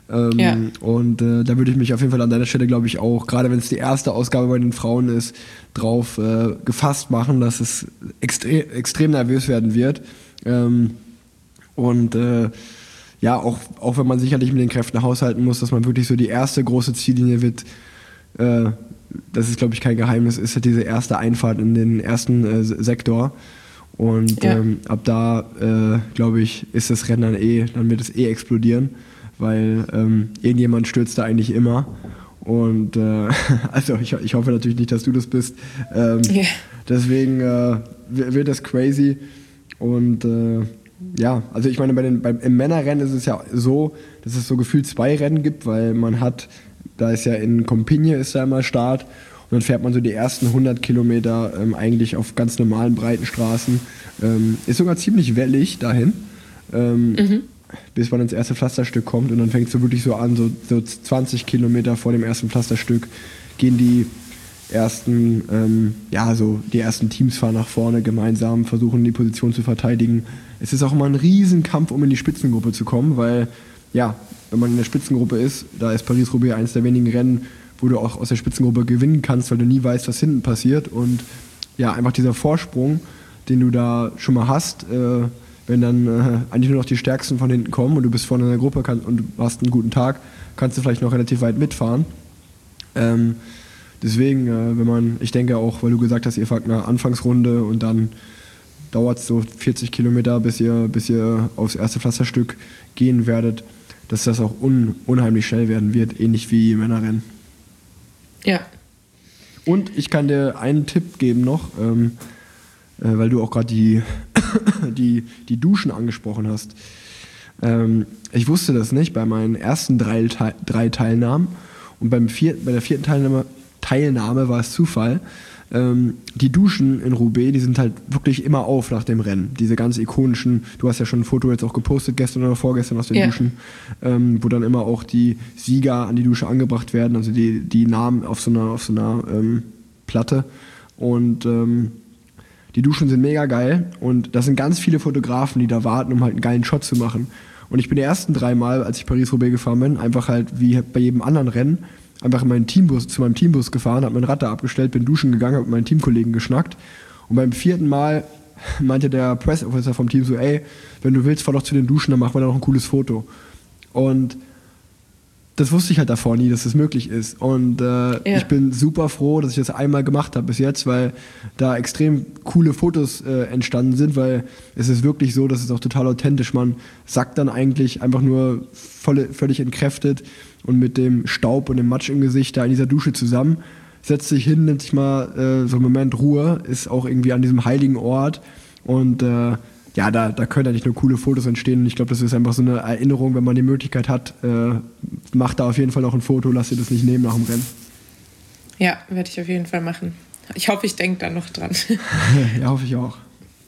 Ähm, ja. Und äh, da würde ich mich auf jeden Fall an deiner Stelle, glaube ich, auch, gerade wenn es die erste Ausgabe bei den Frauen ist, drauf äh, gefasst machen, dass es extre- extrem nervös werden wird. Ähm, und äh, ja, auch, auch wenn man sicherlich mit den Kräften haushalten muss, dass man wirklich so die erste große Ziellinie wird, äh, das ist, glaube ich, kein Geheimnis, ist halt diese erste Einfahrt in den ersten äh, Sektor. Und ja. ähm, ab da, äh, glaube ich, ist das Rennen dann eh, dann wird es eh explodieren, weil ähm, irgendjemand stürzt da eigentlich immer. Und äh, also ich, ich hoffe natürlich nicht, dass du das bist. Ähm, yeah. Deswegen äh, wird das crazy. Und äh, ja, also ich meine, bei den, beim, im Männerrennen ist es ja so, dass es so gefühlt zwei Rennen gibt, weil man hat, da ist ja in Compigne ist da immer Start und dann fährt man so die ersten hundert Kilometer ähm, eigentlich auf ganz normalen breiten Straßen. Ähm, ist sogar ziemlich wellig dahin, ähm, mhm. bis man ins erste Pflasterstück kommt und dann fängt es so wirklich so an, so, so zwanzig Kilometer vor dem ersten Pflasterstück gehen die ersten, ähm, ja, so die ersten Teams fahren nach vorne gemeinsam, versuchen die Position zu verteidigen. Es ist auch immer ein Riesenkampf, um in die Spitzengruppe zu kommen, weil, ja, wenn man in der Spitzengruppe ist, da ist Paris-Roubaix eines der wenigen Rennen, wo du auch aus der Spitzengruppe gewinnen kannst, weil du nie weißt, was hinten passiert. Und ja, einfach dieser Vorsprung, den du da schon mal hast, äh, wenn dann äh, eigentlich nur noch die Stärksten von hinten kommen und du bist vorne in der Gruppe kann, und du hast einen guten Tag, kannst du vielleicht noch relativ weit mitfahren. Ähm, deswegen, äh, wenn man, ich denke auch, weil du gesagt hast, ihr fahrt eine Anfangsrunde und dann dauert es so vierzig Kilometer, bis ihr, bis ihr aufs erste Pflasterstück gehen werdet, dass das auch un, unheimlich schnell werden wird, ähnlich wie im Männerrennen. Ja. Und ich kann dir einen Tipp geben noch, ähm, äh, weil du auch gerade die, die, die Duschen angesprochen hast. Ähm, ich wusste das nicht bei meinen ersten drei, drei Teilnahmen und beim vier, bei der vierten Teilnahme, Teilnahme war es Zufall. Ähm, die Duschen in Roubaix, die sind halt wirklich immer auf nach dem Rennen. Diese ganz ikonischen, du hast ja schon ein Foto jetzt auch gepostet, gestern oder vorgestern aus den ja. Duschen, ähm, wo dann immer auch die Sieger an die Dusche angebracht werden, also die, die Namen auf so einer, auf so einer ähm, Platte. Und ähm, die Duschen sind mega geil und da sind ganz viele Fotografen, die da warten, um halt einen geilen Shot zu machen. Und ich bin die ersten drei Mal, als ich Paris-Roubaix gefahren bin, einfach halt wie bei jedem anderen Rennen, einfach in meinen Teambus, zu meinem Teambus gefahren, habe mein Rad da abgestellt, bin duschen gegangen, habe mit meinen Teamkollegen geschnackt. Und beim vierten Mal meinte der Press Officer vom Team so, ey, wenn du willst, fahr doch zu den Duschen, dann machen wir da noch ein cooles Foto. Und das wusste ich halt davor nie, dass das möglich ist. Und äh, ja. ich bin super froh, dass ich das einmal gemacht habe bis jetzt, weil da extrem coole Fotos äh, entstanden sind, weil es ist wirklich so, dass es auch total authentisch. Man sackt dann eigentlich einfach nur voll, völlig entkräftet und mit dem Staub und dem Matsch im Gesicht da in dieser Dusche zusammen, setzt sich hin, nimmt sich mal äh, so einen Moment Ruhe, ist auch irgendwie an diesem heiligen Ort und äh, ja, da, da können eigentlich nur coole Fotos entstehen und ich glaube, das ist einfach so eine Erinnerung, wenn man die Möglichkeit hat, äh, macht da auf jeden Fall noch ein Foto, lasst ihr das nicht nehmen nach dem Rennen. Ja, werde ich auf jeden Fall machen. Ich hoffe, ich denke da noch dran. Ja, hoffe ich auch.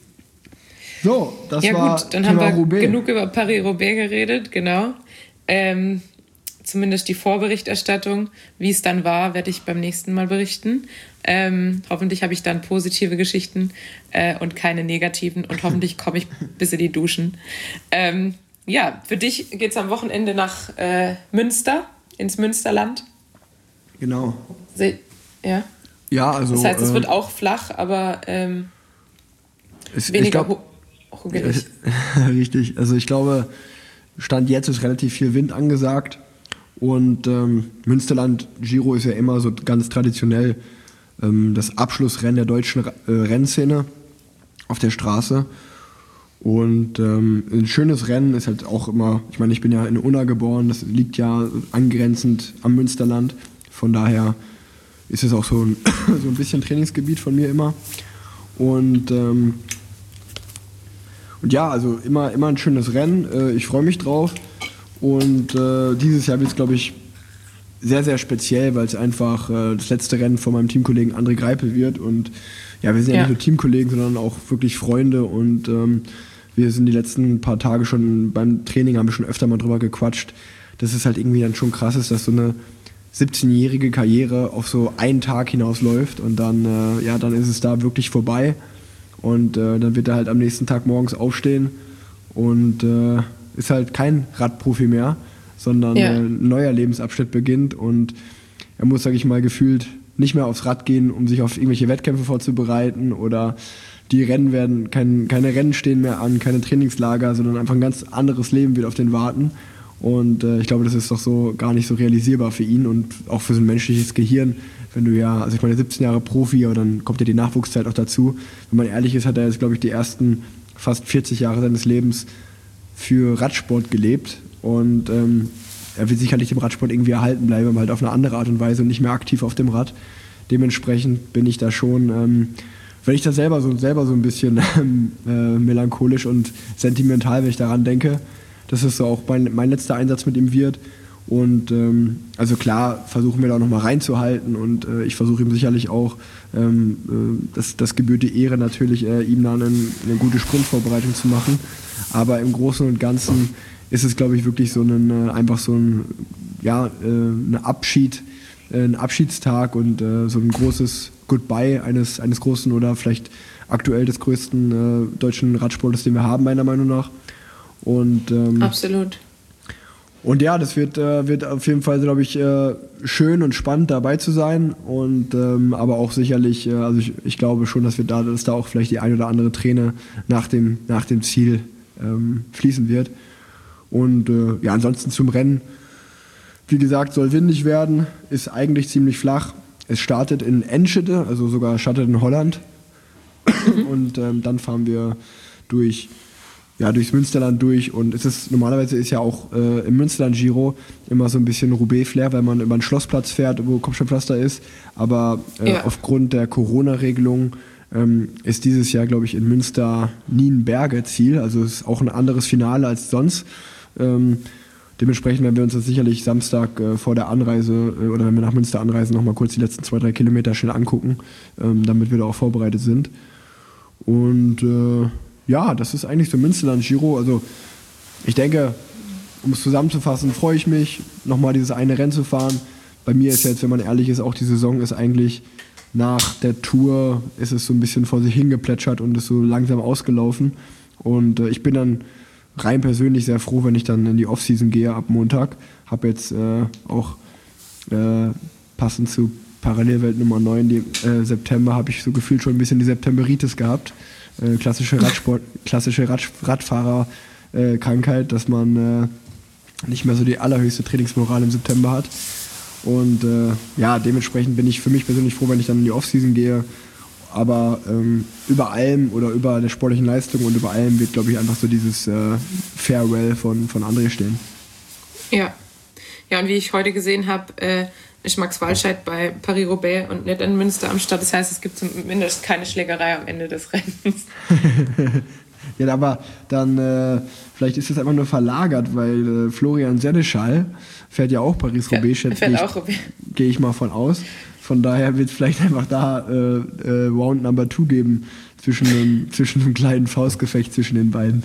So, das ja, war gut, dann Thema haben wir Roubaix. genug über Paris-Roubaix geredet, genau. Ähm, zumindest die Vorberichterstattung, wie es dann war, werde ich beim nächsten Mal berichten. Ähm, hoffentlich habe ich dann positive Geschichten äh, und keine negativen und hoffentlich komme ich bis in die Duschen. Ähm, ja, für dich geht es am Wochenende nach äh, Münster, ins Münsterland. Genau. Se- ja. Ja, also. Das heißt, es äh, wird auch flach, aber ähm, es, weniger ich glaub, ho- hugelig. Richtig. Also ich glaube, Stand jetzt ist relativ viel Wind angesagt. Und ähm, Münsterland Giro ist ja immer so ganz traditionell ähm, das Abschlussrennen der deutschen äh, Rennszene auf der Straße. Und ähm, ein schönes Rennen ist halt auch immer, ich meine, ich bin ja in Unna geboren, das liegt ja angrenzend am Münsterland. Von daher ist es auch so ein, so ein bisschen Trainingsgebiet von mir immer. Und, ähm, und ja, also immer, immer ein schönes Rennen. Äh, ich freue mich drauf. Und äh, dieses Jahr wird es, glaube ich, sehr, sehr speziell, weil es einfach äh, das letzte Rennen von meinem Teamkollegen André Greipel wird. Und ja, wir sind ja, ja nicht nur Teamkollegen, sondern auch wirklich Freunde. Und ähm, wir sind die letzten paar Tage schon beim Training, haben wir schon öfter mal drüber gequatscht, dass es halt irgendwie dann schon krass ist, dass so eine siebzehnjährige Karriere auf so einen Tag hinausläuft. Und dann, äh, ja, dann ist es da wirklich vorbei. Und äh, dann wird er halt am nächsten Tag morgens aufstehen und äh, ist halt kein Radprofi mehr, sondern ja. äh, ein neuer Lebensabschnitt beginnt und er muss, sage ich mal, gefühlt nicht mehr aufs Rad gehen, um sich auf irgendwelche Wettkämpfe vorzubereiten oder die Rennen werden, kein, keine Rennen stehen mehr an, keine Trainingslager, sondern einfach ein ganz anderes Leben wird auf den warten. Und äh, ich glaube, das ist doch so gar nicht so realisierbar für ihn und auch für so ein menschliches Gehirn, wenn du ja, also ich meine, siebzehn Jahre Profi, aber dann kommt ja die Nachwuchszeit auch dazu. Wenn man ehrlich ist, hat er jetzt, glaube ich, die ersten fast vierzig Jahre seines Lebens für Radsport gelebt und ähm, er wird sicherlich dem Radsport irgendwie erhalten bleiben, aber halt auf eine andere Art und Weise und nicht mehr aktiv auf dem Rad. Dementsprechend bin ich da schon, ähm, wenn ich da selber so, selber so ein bisschen ähm, äh, melancholisch und sentimental, wenn ich daran denke, dass es so auch mein, mein letzter Einsatz mit ihm wird. Und ähm, also klar versuchen wir da auch nochmal reinzuhalten und äh, ich versuche ihm sicherlich auch, ähm, äh, das, das gebührt die Ehre natürlich, äh, ihm dann eine, eine gute Sprintvorbereitung zu machen. Aber im Großen und Ganzen ist es, glaube ich, wirklich so ein, äh, einfach so ein, ja, äh, ein Abschied, äh, ein Abschiedstag und äh, so ein großes Goodbye eines, eines großen oder vielleicht aktuell des größten äh, deutschen Radsporters, den wir haben, meiner Meinung nach. Und, ähm, absolut. Und ja, das wird, äh, wird auf jeden Fall, glaube ich, äh, schön und spannend dabei zu sein. Und ähm, aber auch sicherlich, äh, also ich, ich glaube schon, dass wir da, dass da auch vielleicht die ein oder andere Träne nach dem, nach dem Ziel ähm, fließen wird. Und äh, ja, ansonsten zum Rennen. Wie gesagt, soll windig werden, ist eigentlich ziemlich flach. Es startet in Enschede, also sogar startet in Holland. Und ähm, dann fahren wir durch, ja, durchs Münsterland durch. Und es ist normalerweise ist ja auch äh, im Münsterland Giro immer so ein bisschen Roubaix-Flair, weil man über einen Schlossplatz fährt, wo Kopfsteinpflaster ist. Aber äh, ja. aufgrund der Corona-Regelung ähm, ist dieses Jahr, glaube ich, in Münster Nienberge Ziel. Also es ist auch ein anderes Finale als sonst. Ähm, dementsprechend werden wir uns das sicherlich Samstag äh, vor der Anreise äh, oder wenn wir nach Münster anreisen, nochmal kurz die letzten zwei, drei Kilometer schnell angucken, ähm, damit wir da auch vorbereitet sind. Und äh, ja, das ist eigentlich so Münsterland Giro. Also ich denke, um es zusammenzufassen, freue ich mich, nochmal dieses eine Rennen zu fahren. Bei mir ist jetzt, wenn man ehrlich ist, auch die Saison ist eigentlich nach der Tour ist es so ein bisschen vor sich hingeplätschert und ist so langsam ausgelaufen. Und äh, ich bin dann rein persönlich sehr froh, wenn ich dann in die Offseason gehe ab Montag. Habe jetzt äh, auch äh, passend zu Parallelwelt Nummer neun, die, äh, September, habe ich so gefühlt schon ein bisschen die Septemberitis gehabt. Äh, klassische Radsport, klassische Rad, Radfahrerkrankheit, äh, dass man äh, nicht mehr so die allerhöchste Trainingsmoral im September hat. Und äh, ja, dementsprechend bin ich für mich persönlich froh, wenn ich dann in die Offseason gehe. Aber ähm, über allem oder über der sportlichen Leistung und über allem wird, glaube ich, einfach so dieses äh, Farewell von, von André stehen. Ja. Ja, und wie ich heute gesehen habe, äh, ist Max Walscheid bei Paris-Roubaix und nicht in Münster am Start. Das heißt, es gibt zumindest keine Schlägerei am Ende des Rennens. Ja, aber dann, äh, vielleicht ist das einfach nur verlagert, weil äh, Florian Seneschal fährt ja auch Paris-Roubaix, ja, gehe ich, geh ich mal von aus. Von daher wird es vielleicht einfach da äh, äh, Round Number Two geben zwischen einem, zwischen einem kleinen Faustgefecht zwischen den beiden.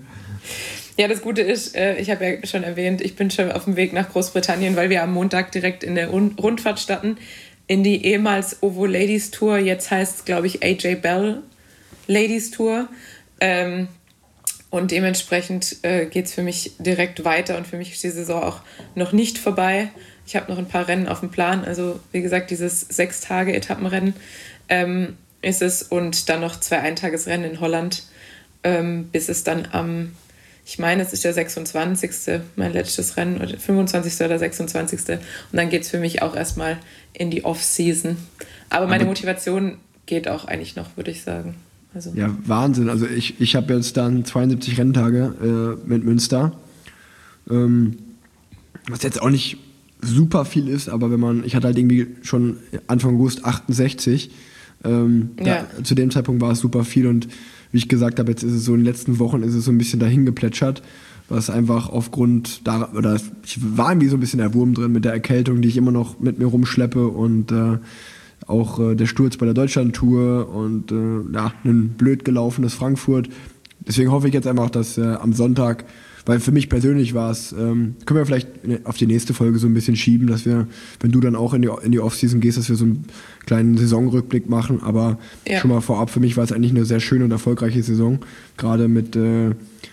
Ja, das Gute ist, äh, ich habe ja schon erwähnt, ich bin schon auf dem Weg nach Großbritannien, weil wir am Montag direkt in der Rund- Rundfahrt starten, in die ehemals O V Ladies Tour, jetzt heißt es, glaube ich, A J Bell Ladies Tour. Ähm, und dementsprechend äh, geht es für mich direkt weiter und für mich ist die Saison auch noch nicht vorbei. Ich habe noch ein paar Rennen auf dem Plan, also wie gesagt, dieses Sechs-Tage-Etappenrennen ähm, ist es und dann noch zwei Eintagesrennen in Holland, ähm, bis es dann am, ich meine, es ist der sechsundzwanzigste mein letztes Rennen, oder fünfundzwanzigste oder sechsundzwanzigste Und dann geht es für mich auch erstmal in die Off-Season. Aber meine Aber Motivation geht auch eigentlich noch, würde ich sagen. Also. Ja, Wahnsinn. Also ich, ich habe jetzt dann zweiundsiebzig Renntage äh, mit Münster. Ähm, was jetzt auch nicht super viel ist, aber wenn man, ich hatte halt irgendwie schon Anfang August achtundsechzig. Ähm, ja. da, zu dem Zeitpunkt war es super viel und wie ich gesagt habe, jetzt ist es so in den letzten Wochen ist es so ein bisschen dahin geplätschert, was einfach aufgrund da oder ich war irgendwie so ein bisschen der Wurm drin mit der Erkältung, die ich immer noch mit mir rumschleppe und äh, auch äh, der Sturz bei der Deutschland-Tour und äh, ja, ein blöd gelaufenes Frankfurt. Deswegen hoffe ich jetzt einfach, dass äh, am Sonntag, weil für mich persönlich war es, ähm, können wir vielleicht auf die nächste Folge so ein bisschen schieben, dass wir, wenn du dann auch in die, in die Off-Season gehst, dass wir so einen kleinen Saisonrückblick machen, aber ja. Schon mal vorab, für mich war es eigentlich eine sehr schöne und erfolgreiche Saison, gerade mit äh,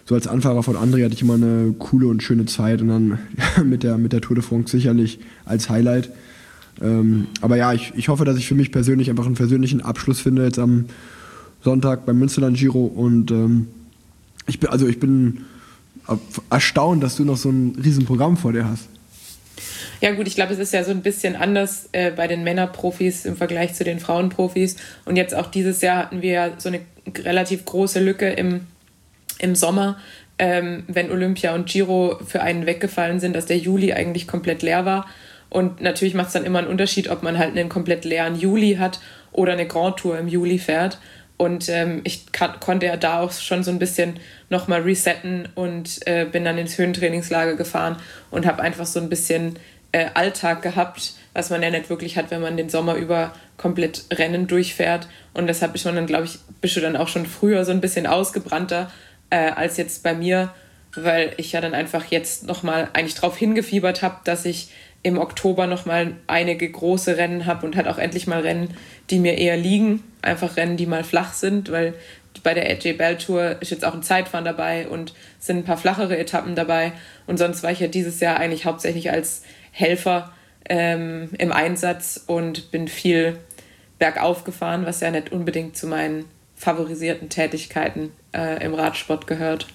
so als Anfahrer von André hatte ich immer eine coole und schöne Zeit und dann ja, mit, der, mit der Tour de France sicherlich als Highlight. Ähm, aber ja, ich, ich hoffe, dass ich für mich persönlich einfach einen persönlichen Abschluss finde jetzt am Sonntag beim Münsterland Giro und ähm, ich bin, also ich bin erstaunt, dass du noch so ein Riesenprogramm vor dir hast. Ja gut, ich glaube, es ist ja so ein bisschen anders äh, bei den Männerprofis im Vergleich zu den Frauenprofis. Und jetzt auch dieses Jahr hatten wir ja so eine relativ große Lücke im, im Sommer, ähm, wenn Olympia und Giro für einen weggefallen sind, dass der Juli eigentlich komplett leer war. Und natürlich macht es dann immer einen Unterschied, ob man halt einen komplett leeren Juli hat oder eine Grand Tour im Juli fährt. Und ähm, ich kann, konnte ja da auch schon so ein bisschen nochmal resetten und äh, bin dann ins Höhentrainingslager gefahren und habe einfach so ein bisschen äh, Alltag gehabt, was man ja nicht wirklich hat, wenn man den Sommer über komplett Rennen durchfährt. Und deshalb ist man dann, glaube ich, bist du dann auch schon früher so ein bisschen ausgebrannter äh, als jetzt bei mir, weil ich ja dann einfach jetzt nochmal eigentlich drauf hingefiebert habe, dass ich im Oktober nochmal einige große Rennen habe und halt auch endlich mal Rennen, die mir eher liegen. Einfach Rennen, die mal flach sind, weil bei der A J Bell Tour ist jetzt auch ein Zeitfahren dabei und sind ein paar flachere Etappen dabei. Und sonst war ich ja dieses Jahr eigentlich hauptsächlich als Helfer ähm, im Einsatz und bin viel bergauf gefahren, was ja nicht unbedingt zu meinen favorisierten Tätigkeiten äh, im Radsport gehört.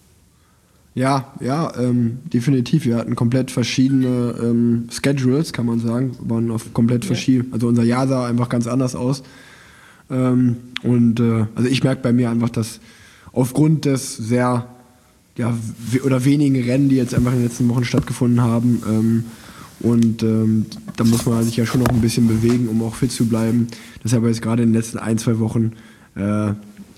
Ja, ja, ähm, definitiv. Wir hatten komplett verschiedene ähm, Schedules, kann man sagen. Wir waren auf komplett ja. verschieden. Also unser Jahr sah einfach ganz anders aus. Ähm, und äh, also ich merke bei mir einfach, dass aufgrund des sehr ja w- oder wenigen Rennen, die jetzt einfach in den letzten Wochen stattgefunden haben, ähm, und ähm, da muss man sich ja schon noch ein bisschen bewegen, um auch fit zu bleiben. Deshalb jetzt gerade in den letzten ein, zwei Wochen äh,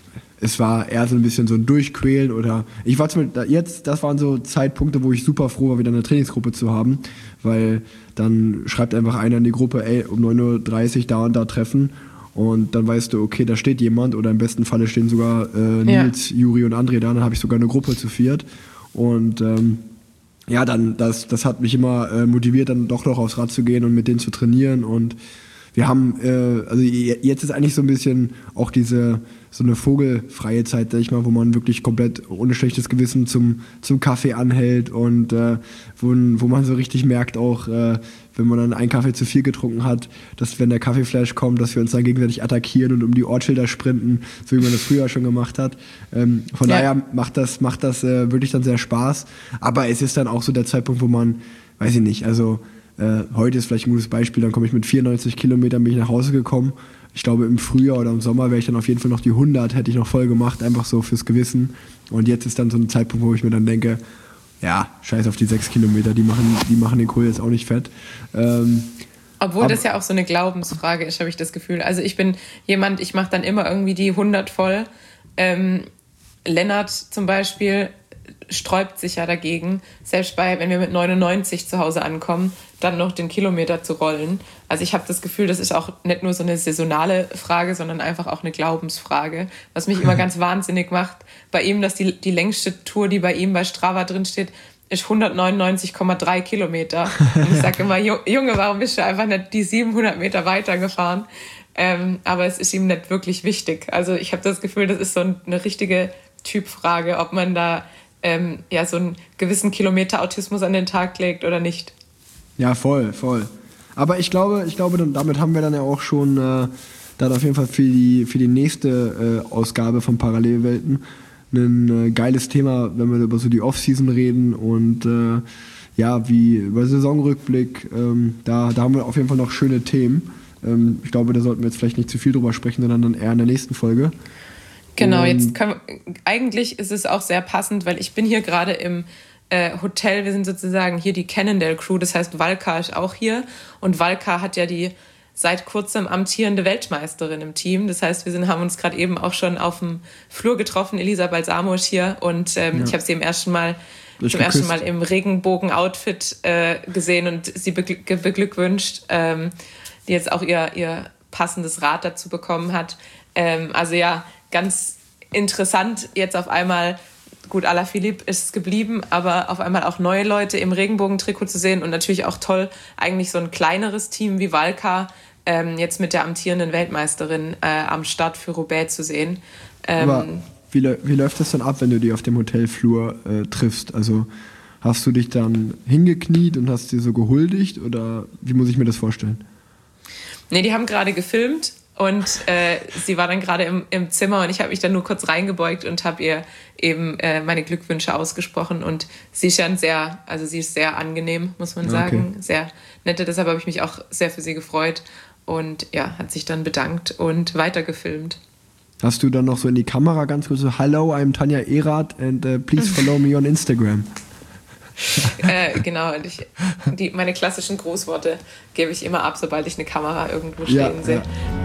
es war eher so ein bisschen so ein Durchquälen oder ich war zum Beispiel jetzt, das waren so Zeitpunkte, wo ich super froh war, wieder eine Trainingsgruppe zu haben, weil dann schreibt einfach einer in die Gruppe, ey, um neun Uhr dreißig da und da treffen und dann weißt du, okay, da steht jemand oder im besten Falle stehen sogar äh, Nils, ja. Juri und André da, dann habe ich sogar eine Gruppe zu viert und ähm, ja, dann, das, das hat mich immer äh, motiviert, dann doch noch aufs Rad zu gehen und mit denen zu trainieren und wir haben, äh, also jetzt ist eigentlich so ein bisschen auch diese, so eine vogelfreie Zeit, sag ich mal, wo man wirklich komplett ohne schlechtes Gewissen zum, zum Kaffee anhält und äh, wo, wo man so richtig merkt auch, äh, wenn man dann einen Kaffee zu viel getrunken hat, dass wenn der Kaffeeflash kommt, dass wir uns dann gegenseitig attackieren und um die Ortsschilder sprinten, so wie man das früher schon gemacht hat. Ähm, von ja. daher macht das, macht das äh, wirklich dann sehr Spaß, aber es ist dann auch so der Zeitpunkt, wo man, weiß ich nicht, also Äh, heute ist vielleicht ein gutes Beispiel, dann komme ich mit vierundneunzig Kilometern bin ich nach Hause gekommen. Ich glaube, im Frühjahr oder im Sommer wäre ich dann auf jeden Fall noch die hundert, hätte ich noch voll gemacht, einfach so fürs Gewissen. Und jetzt ist dann so ein Zeitpunkt, wo ich mir dann denke, ja, scheiß auf die sechs Kilometer, die machen, die machen den Kohl jetzt auch nicht fett. Ähm, Obwohl aber das ja auch so eine Glaubensfrage ist, habe ich das Gefühl. Also ich bin jemand, ich mache dann immer irgendwie die hundert voll. Ähm, Lennart zum Beispiel sträubt sich ja dagegen, selbst bei, wenn wir mit neunundneunzig zu Hause ankommen, dann noch den Kilometer zu rollen. Also ich habe das Gefühl, das ist auch nicht nur so eine saisonale Frage, sondern einfach auch eine Glaubensfrage, was mich immer ganz wahnsinnig macht. Bei ihm, dass die, die längste Tour, die bei ihm bei Strava drin steht, ist hundertneunundneunzig Komma drei Kilometer. Und ich sage immer, Junge, warum bist du einfach nicht die siebenhundert Meter weitergefahren? Ähm, aber es ist ihm nicht wirklich wichtig. Also ich habe das Gefühl, das ist so eine richtige Typfrage, ob man da Ähm, ja, so einen gewissen Kilometer-Autismus an den Tag legt oder nicht. Ja, voll, voll. Aber ich glaube, ich glaube, damit haben wir dann ja auch schon äh, dann auf jeden Fall für die, für die nächste äh, Ausgabe von Parallelwelten ein äh, geiles Thema, wenn wir über so die Off-Season reden und äh, ja, wie über Saisonrückblick, ähm, da, da haben wir auf jeden Fall noch schöne Themen. Ähm, ich glaube, da sollten wir jetzt vielleicht nicht zu viel drüber sprechen, sondern dann eher in der nächsten Folge. Genau, jetzt können wir, eigentlich ist es auch sehr passend, weil ich bin hier gerade im äh, Hotel, wir sind sozusagen hier die Cannondale Crew, das heißt Valka ist auch hier und Valka hat ja die seit kurzem amtierende Weltmeisterin im Team, das heißt wir sind, haben uns gerade eben auch schon auf dem Flur getroffen, Elisa Balsamo ist hier und ähm, ja. ich habe sie im ersten Mal ich zum geküsst. ersten Mal im Regenbogen-Outfit äh, gesehen und sie begl- beglückwünscht, ähm, die jetzt auch ihr, ihr passendes Rad dazu bekommen hat. Ähm, also ja, ganz interessant, jetzt auf einmal, gut, Alaphilippe ist geblieben, aber auf einmal auch neue Leute im Regenbogentrikot zu sehen und natürlich auch toll, eigentlich so ein kleineres Team wie Valka ähm, jetzt mit der amtierenden Weltmeisterin äh, am Start für Roubaix zu sehen. Ähm, aber wie, wie läuft das dann ab, wenn du die auf dem Hotelflur äh, triffst? Also hast du dich dann hingekniet und hast dir so gehuldigt oder wie muss ich mir das vorstellen? Nee, die haben gerade gefilmt und äh, sie war dann gerade im, im Zimmer und ich habe mich dann nur kurz reingebeugt und habe ihr eben äh, meine Glückwünsche ausgesprochen und sie ist ja sehr, also sie ist sehr angenehm, muss man sagen, okay. Sehr nette, deshalb habe ich mich auch sehr für sie gefreut und ja, hat sich dann bedankt und weitergefilmt. Hast du dann noch so in die Kamera ganz kurz so, hello, I'm Tanja Erath and uh, please follow me on Instagram. äh, genau, und ich, die, meine klassischen Grußworte gebe ich immer ab, sobald ich eine Kamera irgendwo stehen ja, sehe.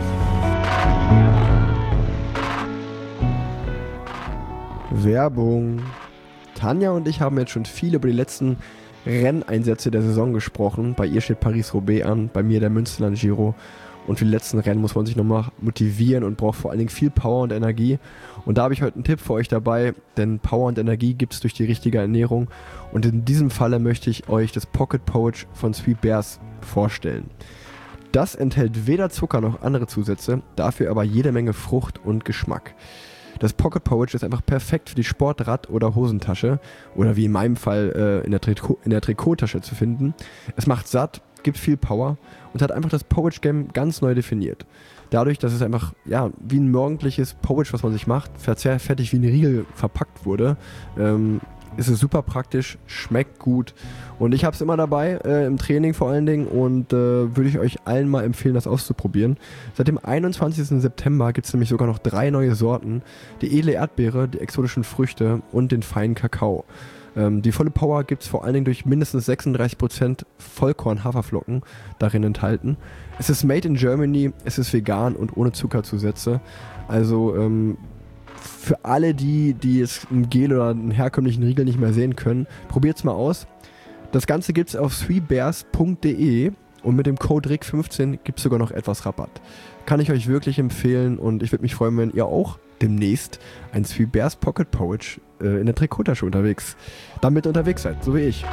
Ja. Werbung. Tanja und ich haben jetzt schon viel über die letzten Renneinsätze der Saison gesprochen. Bei ihr steht Paris-Roubaix an, bei mir der Münsterland-Giro. Und für die letzten Rennen muss man sich nochmal motivieren und braucht vor allen Dingen viel Power und Energie. Und da habe ich heute einen Tipp für euch dabei, denn Power und Energie gibt es durch die richtige Ernährung. Und in diesem Falle möchte ich euch das Pocket Poach von Sweet Bears vorstellen. Das enthält weder Zucker noch andere Zusätze, dafür aber jede Menge Frucht und Geschmack. Das Pocket Poach ist einfach perfekt für die Sportrad- oder Hosentasche oder wie in meinem Fall äh, in der Trikot- in der Trikottasche zu finden. Es macht satt, gibt viel Power und hat einfach das Poach-Game ganz neu definiert. Dadurch, dass es einfach ja, wie ein morgendliches Poach, was man sich macht, fertig wie ein Riegel verpackt wurde, ähm, ist es super praktisch, schmeckt gut und ich habe es immer dabei, äh, im Training vor allen Dingen und äh, würde ich euch allen mal empfehlen, das auszuprobieren. Seit dem einundzwanzigsten September gibt es nämlich sogar noch drei neue Sorten, die edle Erdbeere, die exotischen Früchte und den feinen Kakao. Ähm, die volle Power gibt es vor allen Dingen durch mindestens sechsunddreißig Prozent Vollkorn-Haferflocken darin enthalten. Es ist made in Germany, es ist vegan und ohne Zuckerzusätze, also ähm, für alle die, die es ein Gel oder einen herkömmlichen Riegel nicht mehr sehen können, probiert's mal aus. Das Ganze gibt's auf sweetbears punkt de und mit dem Code R I C fünfzehn gibt's sogar noch etwas Rabatt. Kann ich euch wirklich empfehlen und ich würde mich freuen, wenn ihr auch demnächst ein Sweet Bears Pocket Poach äh, in der Trikottasche unterwegs, damit unterwegs seid, so wie ich.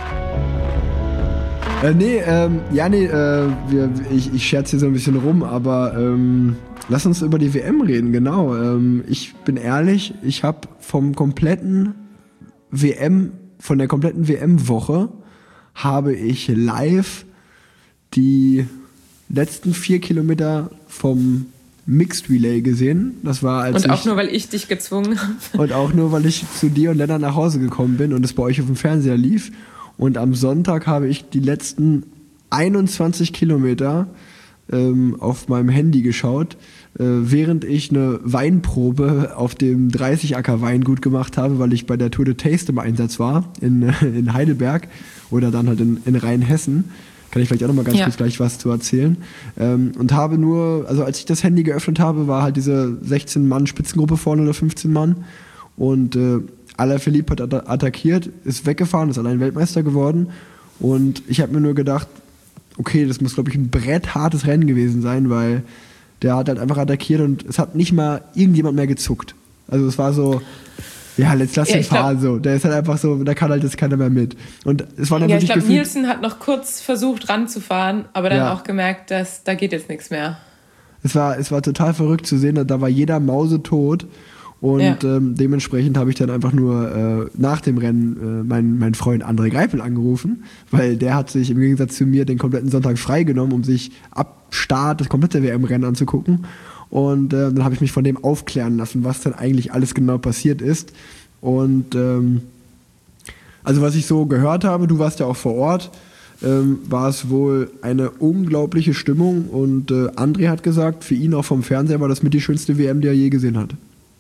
Äh, nee, ähm, ja, nee, äh, wir, ich, ich scherze hier so ein bisschen rum, aber ähm, lass uns über die W M reden, genau. Ähm, ich bin ehrlich, ich habe vom kompletten W M, von der kompletten W M-Woche habe ich live die letzten vier Kilometer vom Mixed Relay gesehen. Das war als Und auch ich, nur, weil ich dich gezwungen habe. Und auch nur, weil ich zu dir und Lennart nach Hause gekommen bin und es bei euch auf dem Fernseher lief. Und am Sonntag habe ich die letzten einundzwanzig Kilometer ähm, auf meinem Handy geschaut, äh, während ich eine Weinprobe auf dem dreißig Acker Weingut gemacht habe, weil ich bei der Tour de Taste im Einsatz war in, in Heidelberg oder dann halt in, in Rheinhessen. Kann ich vielleicht auch noch mal ganz ja. kurz gleich was zu erzählen. Ähm, und habe nur, also als ich das Handy geöffnet habe, war halt diese sechzehn Mann Spitzengruppe vorne oder fünfzehn Mann und äh, Alaphilippe hat attackiert, ist weggefahren, ist allein Weltmeister geworden und ich habe mir nur gedacht, okay, das muss, glaube ich, ein bretthartes Rennen gewesen sein, weil der hat halt einfach attackiert und es hat nicht mal irgendjemand mehr gezuckt. Also es war so, ja, jetzt lass ihn ja, fahren, so. Der ist halt einfach so, da kann halt jetzt keiner mehr mit. Und es war dann ja, wirklich ich glaube, gefühlt, Nielsen hat noch kurz versucht ranzufahren, aber dann ja. auch gemerkt, dass da geht jetzt nichts mehr. Es war, es war total verrückt zu sehen, da war jeder mausetot. Und ja. ähm, dementsprechend habe ich dann einfach nur äh, nach dem Rennen äh, meinen mein Freund André Greipel angerufen, weil der hat sich im Gegensatz zu mir den kompletten Sonntag freigenommen, um sich ab Start das komplette W M-Rennen anzugucken. Und äh, dann habe ich mich von dem aufklären lassen, was denn eigentlich alles genau passiert ist. Und ähm, also was ich so gehört habe, du warst ja auch vor Ort, ähm, war es wohl eine unglaubliche Stimmung. Und äh, André hat gesagt, für ihn auch vom Fernseher war das mit die schönste W M, die er je gesehen hat.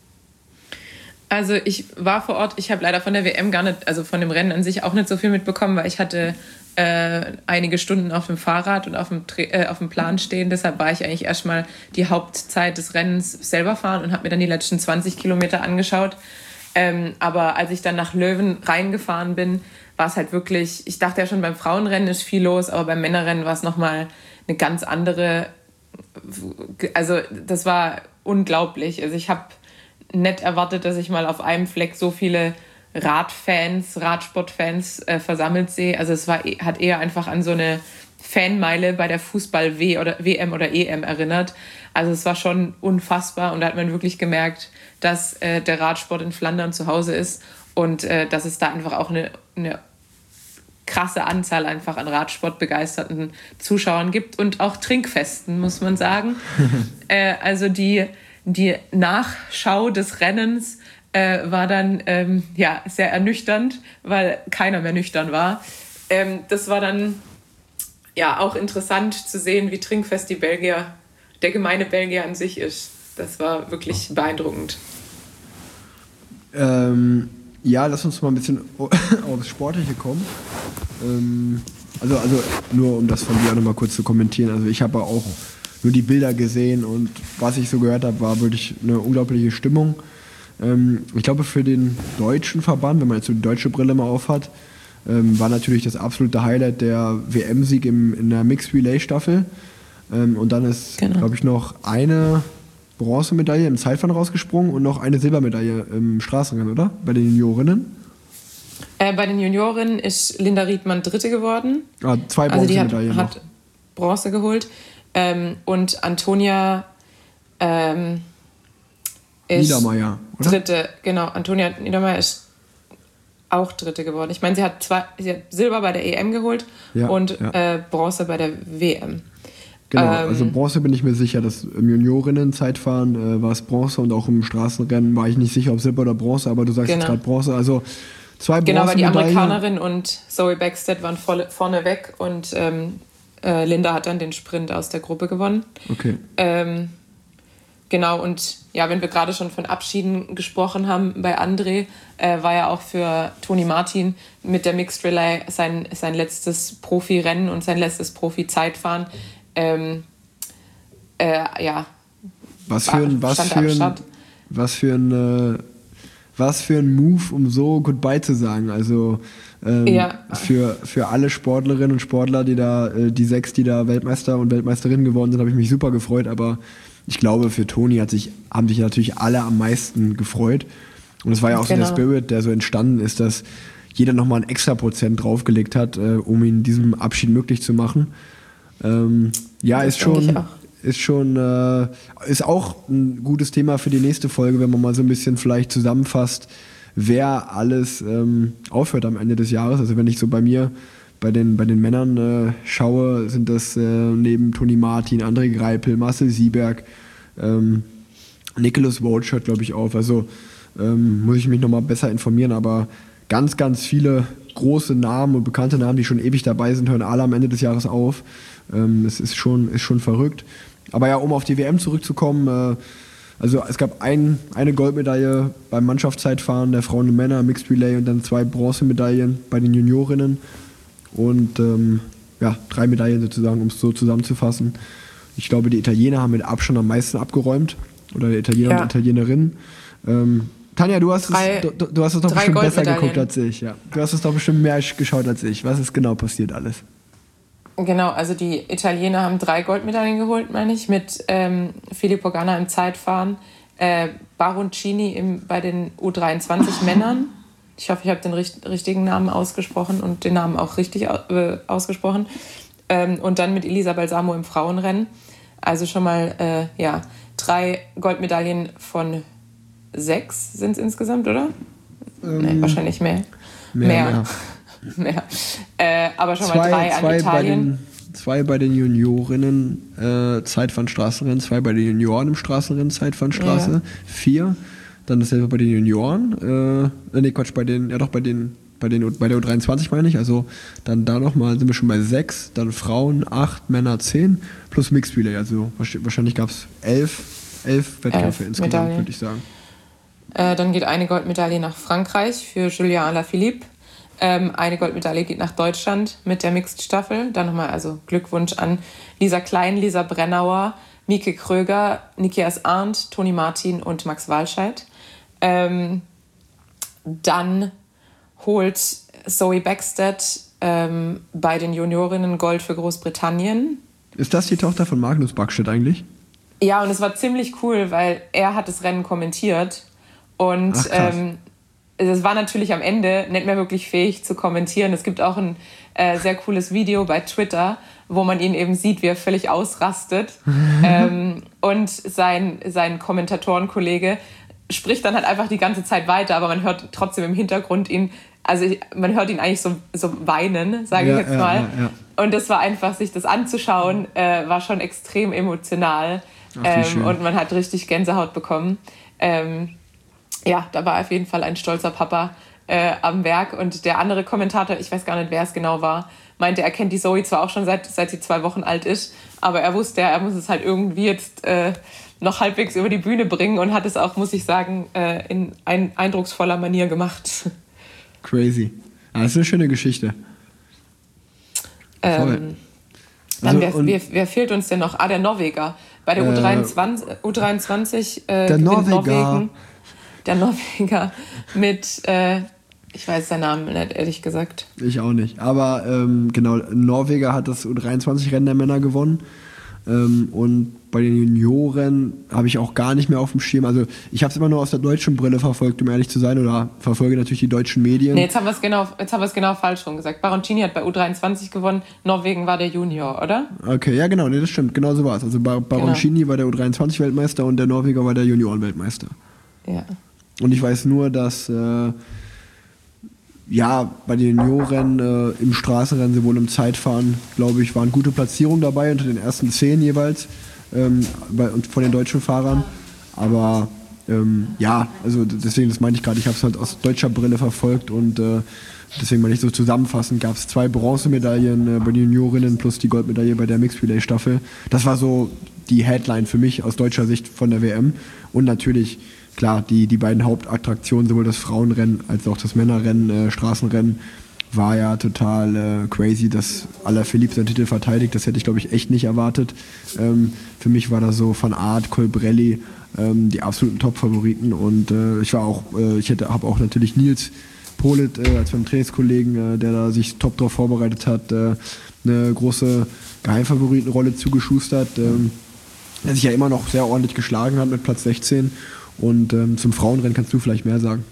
Also ich war vor Ort, ich habe leider von der W M gar nicht, also von dem Rennen an sich auch nicht so viel mitbekommen, weil ich hatte äh, einige Stunden auf dem Fahrrad und auf dem, äh, auf dem Plan stehen. Deshalb war ich eigentlich erstmal die Hauptzeit des Rennens selber fahren und habe mir dann die letzten zwanzig Kilometer angeschaut. Ähm, aber als ich dann nach Löwen reingefahren bin, war es halt wirklich, ich dachte ja schon, beim Frauenrennen ist viel los, aber beim Männerrennen war es nochmal eine ganz andere, also das war unglaublich. Also ich habe nicht erwartet, dass ich mal auf einem Fleck so viele Radfans, Radsportfans äh, versammelt sehe. Also es war, hat eher einfach an so eine Fanmeile bei der Fußball-W oder W M oder E M erinnert. Also es war schon unfassbar und da hat man wirklich gemerkt, dass äh, der Radsport in Flandern zu Hause ist und äh, dass es da einfach auch eine, eine krasse Anzahl einfach an Radsportbegeisterten Zuschauern gibt und auch Trinkfesten, muss man sagen. äh, also die, die Nachschau des Rennens äh, war dann ähm, ja, sehr ernüchternd, weil keiner mehr nüchtern war. Ähm, das war dann ja auch interessant zu sehen, wie trinkfest die Belgier, der gemeine Belgier an sich ist. Das war wirklich beeindruckend. Ähm, ja, lass uns mal ein bisschen aufs Sportliche kommen. Ähm, also, also nur um das von dir nochmal kurz zu kommentieren. Also ich habe auch nur die Bilder gesehen und was ich so gehört habe, war wirklich eine unglaubliche Stimmung. Ähm, ich glaube, für den deutschen Verband, wenn man jetzt so die deutsche Brille mal aufhat, ähm, war natürlich das absolute Highlight der W M-Sieg im, in der Mixed Relay Staffel. Ähm, und dann ist, genau. glaube ich, noch eine Bronzemedaille im Zeitfahren rausgesprungen und noch eine Silbermedaille im Straßenrennen, oder? Bei den Juniorinnen? Äh, bei den Juniorinnen ist Linda Riedmann Dritte geworden. Ah, zwei Bronzemedaillen. Also die hat, hat Bronze geholt. Ähm, und Antonia ähm, ist Niedermeyer, oder? Dritte, genau. Antonia Niedermeyer ist auch Dritte geworden. Ich meine, sie hat, zwei, sie hat Silber bei der E M geholt ja, und ja. Äh, Bronze bei der W M. Genau, ähm, also Bronze bin ich mir sicher, dass im Juniorinnen-Zeitfahren äh, war es Bronze und auch im Straßenrennen war ich nicht sicher, ob Silber oder Bronze, aber du sagst genau. jetzt gerade Bronze, also zwei Bronzemedaillen. Genau, weil die Amerikanerin und Zoe Bäckstedt waren voll, vorne weg und ähm, äh, Linda hat dann den Sprint aus der Gruppe gewonnen. Okay. Ähm, genau, und ja, wenn wir gerade schon von Abschieden gesprochen haben bei André, äh, war ja auch für Toni Martin mit der Mixed Relay sein, sein letztes Profirennen und sein letztes Profi-Zeitfahren. Ähm, äh, ja. Was für ein, was für ein, was für ein, äh, was für ein Move, um so Goodbye zu sagen. Also ähm, ja. für, für alle Sportlerinnen und Sportler, die da, äh, die sechs, die da Weltmeister und Weltmeisterinnen geworden sind, habe ich mich super gefreut. Aber ich glaube, für Toni hat sich, haben sich natürlich alle am meisten gefreut. Und es war ja auch genau. so der Spirit, der so entstanden ist, dass jeder nochmal ein extra Prozent draufgelegt hat, äh, um ihn diesen Abschied möglich zu machen. Ähm, ja, das ist schon, ist schon, äh, ist auch ein gutes Thema für die nächste Folge, wenn man mal so ein bisschen vielleicht zusammenfasst, wer alles ähm, aufhört am Ende des Jahres. Also wenn ich so bei mir, bei den, bei den Männern äh, schaue, sind das äh, neben Toni Martin, André Greipel, Marcel Sieberg, ähm, Nicholas Roach hört, glaube ich, auf. Also ähm, muss ich mich nochmal besser informieren, aber ganz, ganz viele große Namen und bekannte Namen, die schon ewig dabei sind, hören alle am Ende des Jahres auf. Ähm, es ist schon, ist schon verrückt. Aber ja, um auf die W M zurückzukommen, äh, also es gab ein, eine Goldmedaille beim Mannschaftszeitfahren der Frauen und Männer, Mixed Relay und dann zwei Bronzemedaillen bei den Juniorinnen und ähm, ja, drei Medaillen sozusagen, um es so zusammenzufassen. Ich glaube, die Italiener haben mit Abstand am meisten abgeräumt oder die Italiener ja. und Italienerinnen. Ähm, Tanja, du hast, drei, es, du, du hast es doch bestimmt besser geguckt als ich. Ja. Du hast es doch bestimmt mehr geschaut als ich. Was ist genau passiert alles? Genau, also die Italiener haben drei Goldmedaillen geholt, meine ich, mit ähm, Filippo Ganna im Zeitfahren, äh, Baroncini im, bei den U dreiundzwanzig Männern. Ich hoffe, ich habe den richt- richtigen Namen ausgesprochen und den Namen auch richtig äh, ausgesprochen. Ähm, und dann mit Elisa Balsamo im Frauenrennen. Also schon mal äh, ja, drei Goldmedaillen von sechs sind es insgesamt, oder? Ähm, nee, wahrscheinlich mehr. Mehr. mehr. mehr. mehr. Äh, aber schon zwei, mal drei zwei an Italien. Bei den, zwei bei den Juniorinnen äh, Zeitfahren Straßenrennen, zwei bei den Junioren im Straßenrennen Zeitfahren Straße, ja. vier. Dann dasselbe bei den Junioren. Äh, nee, Quatsch, bei den, ja doch, bei den, bei den, bei der U dreiundzwanzig meine ich. Also dann da nochmal sind wir schon bei sechs, dann Frauen acht, Männer zehn, plus Mixed Relay. Also wahrscheinlich gab es elf, elf Wettkämpfe elf insgesamt, würde ich sagen. Äh, dann geht eine Goldmedaille nach Frankreich für Julien Alaphilippe. Ähm, eine Goldmedaille geht nach Deutschland mit der Mixed-Staffel. Dann nochmal also Glückwunsch an Lisa Klein, Lisa Brennauer, Mieke Kröger, Nikias Arndt, Toni Martin und Max Walscheid. Ähm, dann holt Zoe Bäckstedt ähm, bei den Juniorinnen Gold für Großbritannien. Ist das die Tochter von Magnus Bäckstedt eigentlich? Ja, und es war ziemlich cool, weil er hat das Rennen kommentiert. Und Ach, ähm, es war natürlich am Ende nicht mehr wirklich fähig zu kommentieren. Es gibt auch ein äh, sehr cooles Video bei Twitter, wo man ihn eben sieht, wie er völlig ausrastet. ähm, und sein, sein Kommentatorenkollege spricht dann halt einfach die ganze Zeit weiter, aber man hört trotzdem im Hintergrund ihn, also man hört ihn eigentlich so, so weinen, sage ja, ich jetzt mal. Ja, ja, ja. Und das war einfach, sich das anzuschauen, äh, war schon extrem emotional. Ach, ähm, und man hat richtig Gänsehaut bekommen. Ähm, ja, da war auf jeden Fall ein stolzer Papa äh, am Werk. Und der andere Kommentator, ich weiß gar nicht, wer es genau war, meinte, er kennt die Zoe zwar auch schon seit, seit sie zwei Wochen alt ist, aber er wusste, er muss es halt irgendwie jetzt äh, noch halbwegs über die Bühne bringen und hat es auch, muss ich sagen, äh, in ein, eindrucksvoller Manier gemacht. Crazy. Ah, das ist eine schöne Geschichte. Ähm, dann, also, wer, wer, wer fehlt uns denn noch? Ah, der Norweger. Bei der äh, U dreiundzwanzig, U dreiundzwanzig äh, der Norweger. Norwegen, der Norweger mit, äh, ich weiß seinen Namen nicht, ehrlich gesagt. Ich auch nicht. Aber ähm, genau, Norweger hat das U dreiundzwanzig-Rennen der Männer gewonnen. Ähm, und bei den Junioren habe ich auch gar nicht mehr auf dem Schirm. Also ich habe es immer nur aus der deutschen Brille verfolgt, um ehrlich zu sein, oder verfolge natürlich die deutschen Medien. Nee, jetzt haben wir es genau, jetzt haben wir es genau falsch rum gesagt. Baroncini hat bei U dreiundzwanzig gewonnen, Norwegen war der Junior, oder? Okay, ja genau, nee, das stimmt, genau so war es. Also Bar- Baroncini genau. war der U dreiundzwanzig-Weltmeister und der Norweger war der Junioren-Weltmeister. Ja. Und ich weiß nur, dass äh, ja, bei den Junioren äh, im Straßenrennen, sowohl im Zeitfahren, glaube ich, waren gute Platzierungen dabei unter den ersten zehn jeweils ähm, bei, und von den deutschen Fahrern. Aber ähm, ja, also deswegen, das meinte ich gerade, ich habe es halt aus deutscher Brille verfolgt und äh, deswegen meine ich so zusammenfassend, gab es zwei Bronzemedaillen äh, bei den Juniorinnen plus die Goldmedaille bei der Mixed Relay Staffel. Das war so die Headline für mich aus deutscher Sicht von der W M. Und natürlich klar, die, die beiden Hauptattraktionen, sowohl das Frauenrennen als auch das Männerrennen, äh, Straßenrennen, war ja total äh, crazy, dass Alaphilippe seinen Titel verteidigt. Das hätte ich, glaube ich, echt nicht erwartet. Ähm, für mich war das so Van Aert, Colbrelli, ähm, die absoluten Top-Favoriten. Und äh, ich war auch, äh, ich hätte, habe auch natürlich Nils Politt äh, als meinem Trainingskollegen, äh, der da sich top drauf vorbereitet hat, äh, eine große Geheimfavoritenrolle zugeschustert, ähm, der sich ja immer noch sehr ordentlich geschlagen hat mit Platz sechzehn. Und ähm, zum Frauenrennen kannst du vielleicht mehr sagen.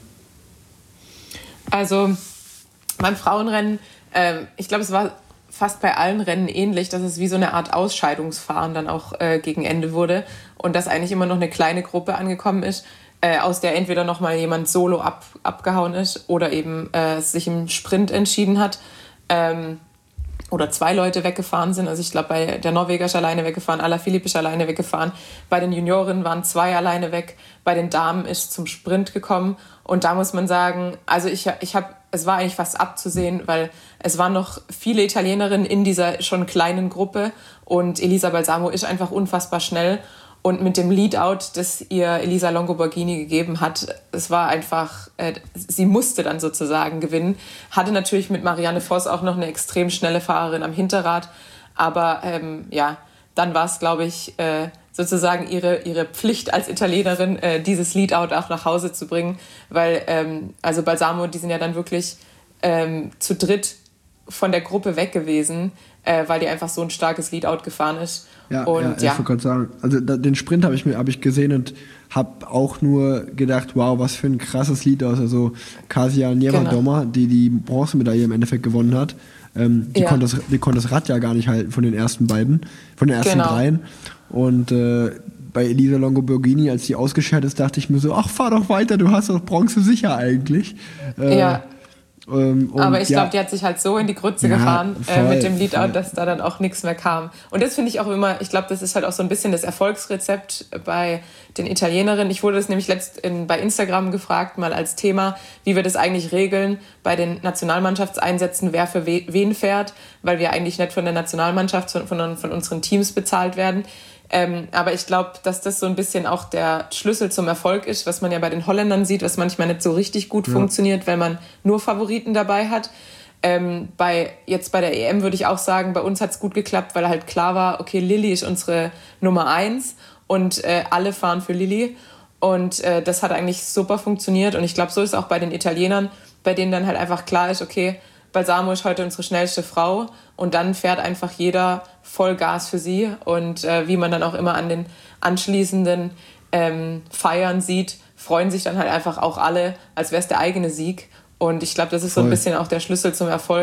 Also beim Frauenrennen, äh, ich glaube, es war fast bei allen Rennen ähnlich, dass es wie so eine Art Ausscheidungsfahren dann auch äh, gegen Ende wurde und dass eigentlich immer noch eine kleine Gruppe angekommen ist, äh, aus der entweder nochmal jemand solo ab, abgehauen ist oder eben äh, sich im Sprint entschieden hat. Ähm, oder zwei Leute weggefahren sind. Also ich glaube, bei der Norweger ist alleine weggefahren, Alaphilippe ist alleine weggefahren. Bei den Junioren waren zwei alleine weg. Bei den Damen ist zum Sprint gekommen. Und da muss man sagen, also ich, ich habe, es war eigentlich fast abzusehen, weil es waren noch viele Italienerinnen in dieser schon kleinen Gruppe. Und Elisa Balsamo ist einfach unfassbar schnell. Und mit dem Leadout, das ihr Elisa Longo-Borghini gegeben hat, es war einfach, äh, sie musste dann sozusagen gewinnen. Hatte natürlich mit Marianne Voss auch noch eine extrem schnelle Fahrerin am Hinterrad. Aber ähm, ja, dann war es, glaube ich, äh, sozusagen ihre, ihre Pflicht als Italienerin, äh, dieses Leadout auch nach Hause zu bringen. Weil, ähm, also Balsamo, die sind ja dann wirklich ähm, zu dritt von der Gruppe weg gewesen, äh, weil die einfach so ein starkes Leadout gefahren ist. Ja, und, ja, ich ja. wollte gerade sagen, also da, den Sprint habe ich mir hab ich gesehen und habe auch nur gedacht, wow, was für ein krasses Lied aus. Also Kasia Niewiadoma, genau. die die Bronzemedaille im Endeffekt gewonnen hat, ähm, die, ja. konnte das, die konnte das Rad ja gar nicht halten von den ersten beiden, von den ersten genau. dreien. Und äh, bei Elisa Longo-Borghini, als die ausgeschert ist, dachte ich mir so, ach, fahr doch weiter, du hast doch Bronze sicher eigentlich. Äh, ja. Ähm, aber ich ja. glaube, die hat sich halt so in die Grütze ja, gefahren voll, äh, mit dem Leadout, voll. dass da dann auch nichts mehr kam. Und das finde ich auch immer, ich glaube, das ist halt auch so ein bisschen das Erfolgsrezept bei den Italienerinnen. Ich wurde das nämlich letzt in, bei Instagram gefragt, mal als Thema, wie wir das eigentlich regeln bei den Nationalmannschaftseinsätzen, wer für we- wen fährt, weil wir eigentlich nicht von der Nationalmannschaft, sondern von unseren Teams bezahlt werden. Ähm, aber ich glaube, dass das so ein bisschen auch der Schlüssel zum Erfolg ist, was man ja bei den Holländern sieht, was manchmal nicht so richtig gut ja. funktioniert, wenn man nur Favoriten dabei hat. Ähm, bei, jetzt bei der E M würde ich auch sagen, bei uns hat es gut geklappt, weil halt klar war, okay, Lilly ist unsere Nummer eins und äh, alle fahren für Lilly. Und äh, das hat eigentlich super funktioniert. Und ich glaube, so ist es auch bei den Italienern, bei denen dann halt einfach klar ist, okay, Balsamo ist heute unsere schnellste Frau und dann fährt einfach jeder Vollgas für sie. Und äh, wie man dann auch immer an den anschließenden ähm, Feiern sieht, freuen sich dann halt einfach auch alle, als wäre es der eigene Sieg. Und ich glaube, das ist so ein bisschen auch der Schlüssel zum Erfolg,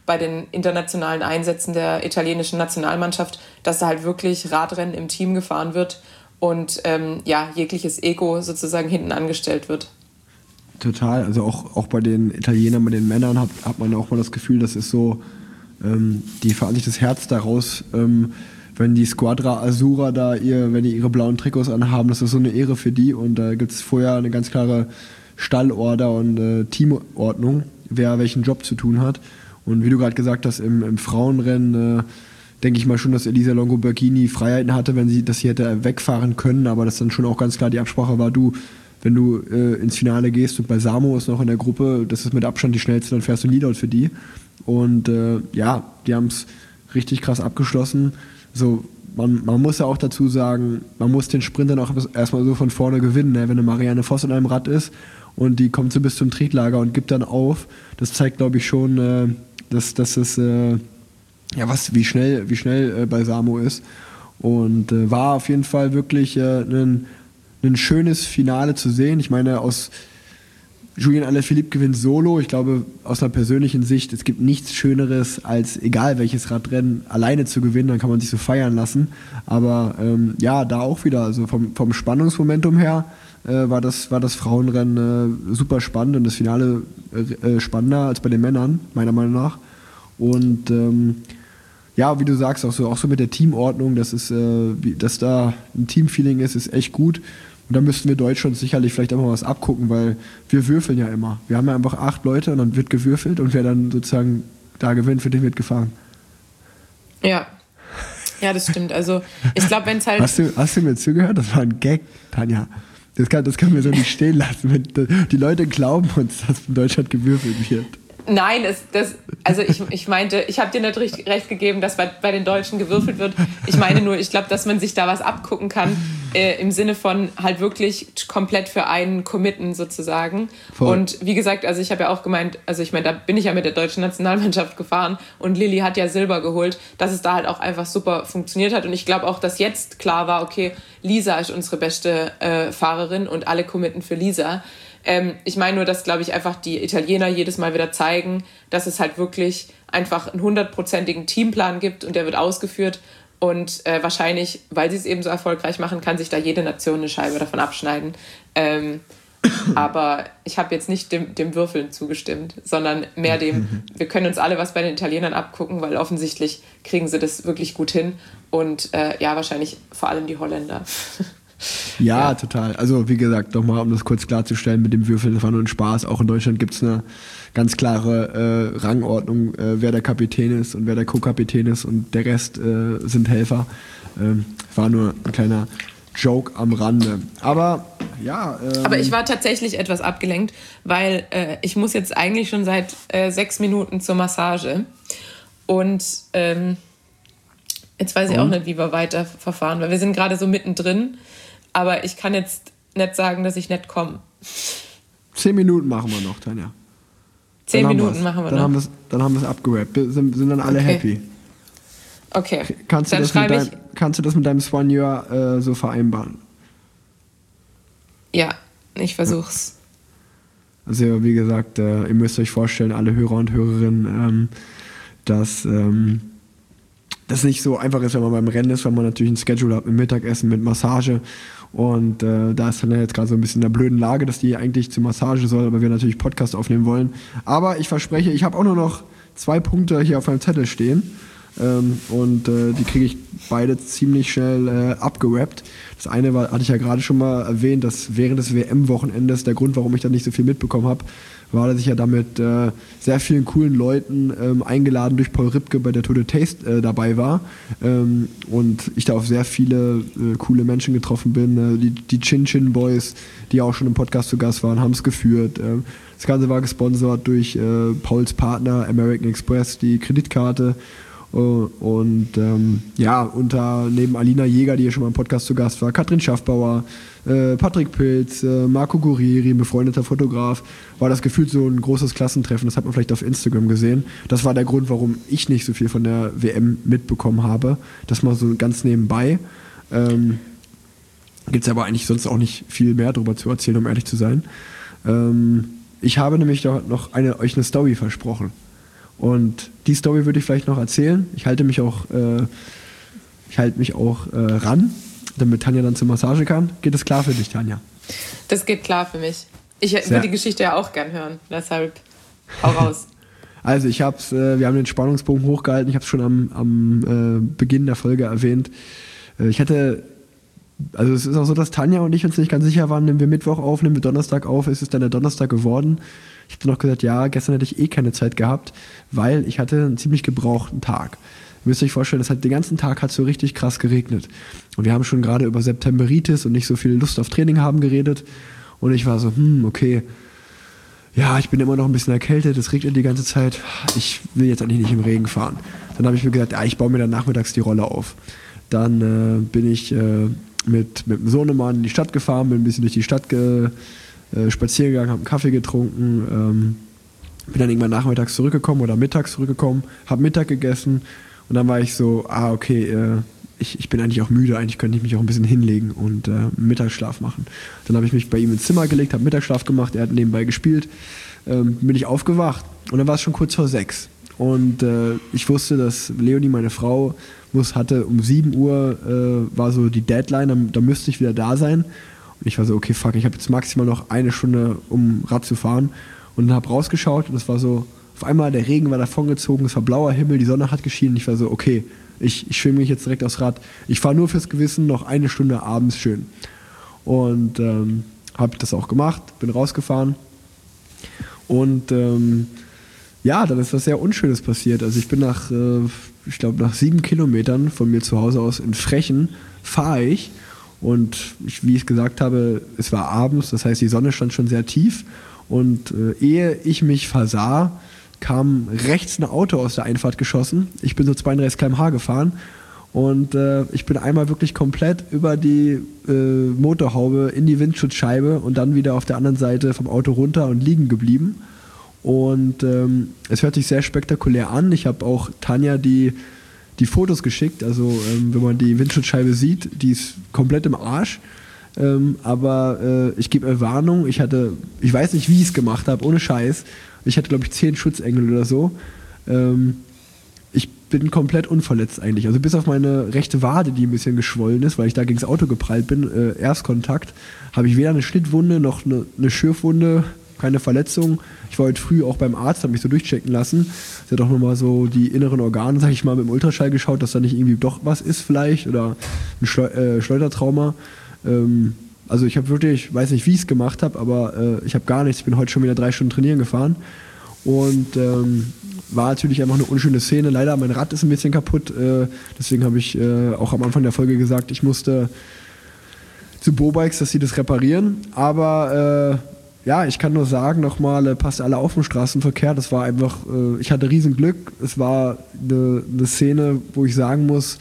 bei den internationalen Einsätzen der italienischen Nationalmannschaft, dass da halt wirklich Radrennen im Team gefahren wird und ähm, ja, jegliches Ego sozusagen hinten angestellt wird. Total, also auch, auch bei den Italienern, bei den Männern hat, hat man auch mal das Gefühl, das ist so, ähm, die fahren sich das Herz daraus, ähm, wenn die Squadra Azzurra da ihr, wenn die ihre blauen Trikots anhaben, das ist so eine Ehre für die und da gibt es vorher eine ganz klare Stallorder und äh, Teamordnung, wer welchen Job zu tun hat. Und wie du gerade gesagt hast, im, im Frauenrennen äh, denke ich mal schon, dass Elisa Longo-Borghini Freiheiten hatte, wenn sie, dass sie hätte wegfahren können, aber dass dann schon auch ganz klar die Absprache war, du, wenn du äh, ins Finale gehst und Balsamo ist noch in der Gruppe, das ist mit Abstand die schnellste, dann fährst du ein Leadout für die. Und äh, ja, die haben es richtig krass abgeschlossen. So, man, man muss ja auch dazu sagen, man muss den Sprint dann auch erstmal so von vorne gewinnen, ne? Wenn eine Marianne Voss in einem Rad ist und die kommt so bis zum Tretlager und gibt dann auf, das zeigt, glaube ich, schon, äh, dass, dass es, äh, ja, was, wie schnell, wie schnell äh, Balsamo ist. Und äh, war auf jeden Fall wirklich äh, ein, ein schönes Finale zu sehen. Ich meine, aus Julien Alaphilippe gewinnt solo. Ich glaube, aus einer persönlichen Sicht, es gibt nichts Schöneres, als egal welches Radrennen alleine zu gewinnen, dann kann man sich so feiern lassen. Aber ähm, ja, da auch wieder, also vom, vom Spannungsmomentum her äh, war, das, war das Frauenrennen äh, super spannend und das Finale äh, spannender als bei den Männern, meiner Meinung nach. Und ähm, ja, wie du sagst, auch so, auch so mit der Teamordnung, dass, es, äh, wie, dass da ein Teamfeeling ist, ist echt gut. Und da müssten wir Deutschland sicherlich vielleicht auch mal was abgucken, weil wir würfeln ja immer. Wir haben ja einfach acht Leute und dann wird gewürfelt und wer dann sozusagen da gewinnt, für den wird gefahren. Ja, ja, das stimmt. Also ich glaube, wenn es halt... Hast du, hast du mir zugehört? Das war ein Gag, Tanja. Das kann, das können wir so nicht stehen lassen. Die Leute glauben uns, dass in Deutschland gewürfelt wird. Nein, es, das, also ich, ich meinte, ich habe dir natürlich recht gegeben, dass bei, bei den Deutschen gewürfelt wird. Ich meine nur, ich glaube, dass man sich da was abgucken kann, äh, im Sinne von halt wirklich komplett für einen committen sozusagen. Voll. Und wie gesagt, also ich habe ja auch gemeint, also ich meine, da bin ich ja mit der deutschen Nationalmannschaft gefahren und Lilly hat ja Silber geholt, dass es da halt auch einfach super funktioniert hat. Und ich glaube auch, dass jetzt klar war, okay, Lisa ist unsere beste äh, Fahrerin und alle committen für Lisa. Ähm, ich meine nur, dass, glaube ich, einfach die Italiener jedes Mal wieder zeigen, dass es halt wirklich einfach einen hundertprozentigen Teamplan gibt und der wird ausgeführt und äh, wahrscheinlich, weil sie es eben so erfolgreich machen, kann sich da jede Nation eine Scheibe davon abschneiden. Ähm, aber ich habe jetzt nicht dem, dem Würfeln zugestimmt, sondern mehr dem, wir können uns alle was bei den Italienern abgucken, weil offensichtlich kriegen sie das wirklich gut hin und äh, ja, wahrscheinlich vor allem die Holländer. Ja, ja, total. Also wie gesagt, nochmal, um das kurz klarzustellen mit dem Würfeln, das war nur ein Spaß. Auch in Deutschland gibt es eine ganz klare äh, Rangordnung, äh, wer der Kapitän ist und wer der Co-Kapitän ist und der Rest äh, sind Helfer. Ähm, war nur ein kleiner Joke am Rande. Aber ja. Ähm, Aber ich war tatsächlich etwas abgelenkt, weil äh, ich muss jetzt eigentlich schon seit äh, sechs Minuten zur Massage und ähm, jetzt weiß ich auch nicht, wie wir weiter verfahren, weil wir sind gerade so mittendrin. Aber ich kann jetzt nicht sagen, dass ich nicht komme. Zehn Minuten machen wir noch, Tanja. Zehn dann Minuten machen wir dann noch. Haben dann haben wir es abgerappt. Sind, sind dann alle okay. happy. Okay. Kannst du, dann das mit, dein, ich, kannst du das mit deinem Soigneur äh, so vereinbaren? Ja, ich versuch's. Also wie gesagt, äh, ihr müsst euch vorstellen, alle Hörer und Hörerinnen, ähm, dass... Ähm, das nicht so einfach ist, wenn man beim Rennen ist, weil man natürlich ein Schedule hat mit Mittagessen, mit Massage und äh, da ist dann jetzt gerade so ein bisschen in der blöden Lage, dass die eigentlich zur Massage soll, aber wir natürlich Podcast aufnehmen wollen. Aber ich verspreche, ich habe auch nur noch zwei Punkte hier auf meinem Zettel stehen ähm, und äh, die kriege ich beide ziemlich schnell äh, abgerappt. Das eine war, hatte ich ja gerade schon mal erwähnt, dass während des W M-Wochenendes der Grund, warum ich da nicht so viel mitbekommen habe, war, dass ich ja damit äh, sehr vielen coolen Leuten ähm, eingeladen durch Paul Ripke bei der Tour de Taste äh, dabei war ähm, und ich da auf sehr viele äh, coole Menschen getroffen bin. Äh, die, die Chin Chin Boys, die auch schon im Podcast zu Gast waren, haben es geführt. Äh, das Ganze war gesponsert durch äh, Pauls Partner American Express, die Kreditkarte. Und ähm, ja, unter neben Alina Jäger, die hier schon mal im Podcast zu Gast war, Katrin Schaffbauer, äh, Patrick Pilz, äh, Marco Gurrieri, ein befreundeter Fotograf, war das gefühlt so ein großes Klassentreffen. Das hat man vielleicht auf Instagram gesehen. Das war der Grund, warum ich nicht so viel von der W M mitbekommen habe. Das mal so ganz nebenbei. Ähm, Gibt es aber eigentlich sonst auch nicht viel mehr darüber zu erzählen, um ehrlich zu sein. Ähm, ich habe nämlich noch eine, euch eine Story versprochen. Und die Story würde ich vielleicht noch erzählen. Ich halte mich auch, äh, ich halte mich auch äh, ran, damit Tanja dann zur Massage kann. Geht das klar für dich, Tanja? Das geht klar für mich. Ich würde die Geschichte ja auch gern hören, deshalb hau raus. Also ich hab's, äh, wir haben den Spannungsbogen hochgehalten, ich habe es schon am, am äh, Beginn der Folge erwähnt. Äh, ich hatte, also es ist auch so, dass Tanja und ich uns nicht ganz sicher waren, nehmen wir Mittwoch auf, nehmen wir Donnerstag auf, ist es dann der Donnerstag geworden? Ich habe dann noch gesagt, ja, gestern hätte ich eh keine Zeit gehabt, weil ich hatte einen ziemlich gebrauchten Tag. Ihr müsst euch vorstellen, es hat den ganzen Tag hat so richtig krass geregnet. Und wir haben schon gerade über Septemberitis und nicht so viel Lust auf Training haben geredet. Und ich war so, hm, okay, ja, ich bin immer noch ein bisschen erkältet, es regnet die ganze Zeit, ich will jetzt eigentlich nicht im Regen fahren. Dann habe ich mir gesagt, ja, ich baue mir dann nachmittags die Rolle auf. Dann äh, bin ich äh, mit, mit dem Sohnemann in die Stadt gefahren, bin ein bisschen durch die Stadt ge, äh, spazieren gegangen, habe einen Kaffee getrunken, ähm, bin dann irgendwann nachmittags zurückgekommen oder mittags zurückgekommen, habe Mittag gegessen und dann war ich so, ah, okay, äh, ich, ich bin eigentlich auch müde, eigentlich könnte ich mich auch ein bisschen hinlegen und äh, Mittagsschlaf machen. Dann habe ich mich bei ihm ins Zimmer gelegt, habe Mittagsschlaf gemacht, er hat nebenbei gespielt, ähm, bin ich aufgewacht und dann war es schon kurz vor sechs. Und äh, ich wusste, dass Leonie, meine Frau, muss, hatte um sieben Uhr, äh, war so die Deadline, da, da müsste ich wieder da sein. Und ich war so, okay, fuck, ich habe jetzt maximal noch eine Stunde, um Rad zu fahren. Und dann habe rausgeschaut und es war so, auf einmal der Regen war davongezogen, es war blauer Himmel, die Sonne hat geschienen. Ich war so, okay, ich, ich schwimme mich jetzt direkt aufs Rad. Ich fahre nur fürs Gewissen noch eine Stunde abends schön. Und ähm, habe das auch gemacht, bin rausgefahren. Und ähm, ja, dann ist was sehr Unschönes passiert. Also ich bin nach, äh, ich glaube nach sieben Kilometern von mir zu Hause aus in Frechen, fahre ich. Und ich, wie ich gesagt habe, es war abends, das heißt die Sonne stand schon sehr tief. Und äh, ehe ich mich versah, kam rechts ein Auto aus der Einfahrt geschossen. Ich bin so zweiunddreißig Kilometer pro Stunde gefahren und äh, ich bin einmal wirklich komplett über die äh, Motorhaube in die Windschutzscheibe und dann wieder auf der anderen Seite vom Auto runter und liegen geblieben. Und ähm, es hört sich sehr spektakulär an. Ich habe auch Tanja die, die Fotos geschickt. Also ähm, wenn man die Windschutzscheibe sieht, die ist komplett im Arsch. Ähm, aber äh, ich gebe Warnung, ich hatte, ich weiß nicht, wie ich es gemacht habe, ohne Scheiß. Ich hatte, glaube ich, zehn Schutzengel oder so. Ähm, ich bin komplett unverletzt eigentlich. Also bis auf meine rechte Wade, die ein bisschen geschwollen ist, weil ich da gegen das Auto geprallt bin, äh, Erstkontakt, habe ich weder eine Schnittwunde noch eine, eine Schürfwunde, keine Verletzung. Ich war heute früh auch beim Arzt, habe mich so durchchecken lassen. Sie hat auch nochmal so die inneren Organe, sag ich mal, mit dem Ultraschall geschaut, dass da nicht irgendwie doch was ist vielleicht oder ein Schleu- äh, Schleudertrauma. Ähm, also ich habe wirklich, ich weiß nicht, wie ich es gemacht habe, aber äh, ich habe gar nichts. Ich bin heute schon wieder drei Stunden trainieren gefahren und ähm, war natürlich einfach eine unschöne Szene. Leider, mein Rad ist ein bisschen kaputt, äh, deswegen habe ich äh, auch am Anfang der Folge gesagt, ich musste zu Bobikes, dass sie das reparieren, aber äh, ja, ich kann nur sagen, nochmal, äh, passt alle auf den Straßenverkehr, das war einfach, äh, ich hatte riesen Glück, es war eine, eine Szene, wo ich sagen muss,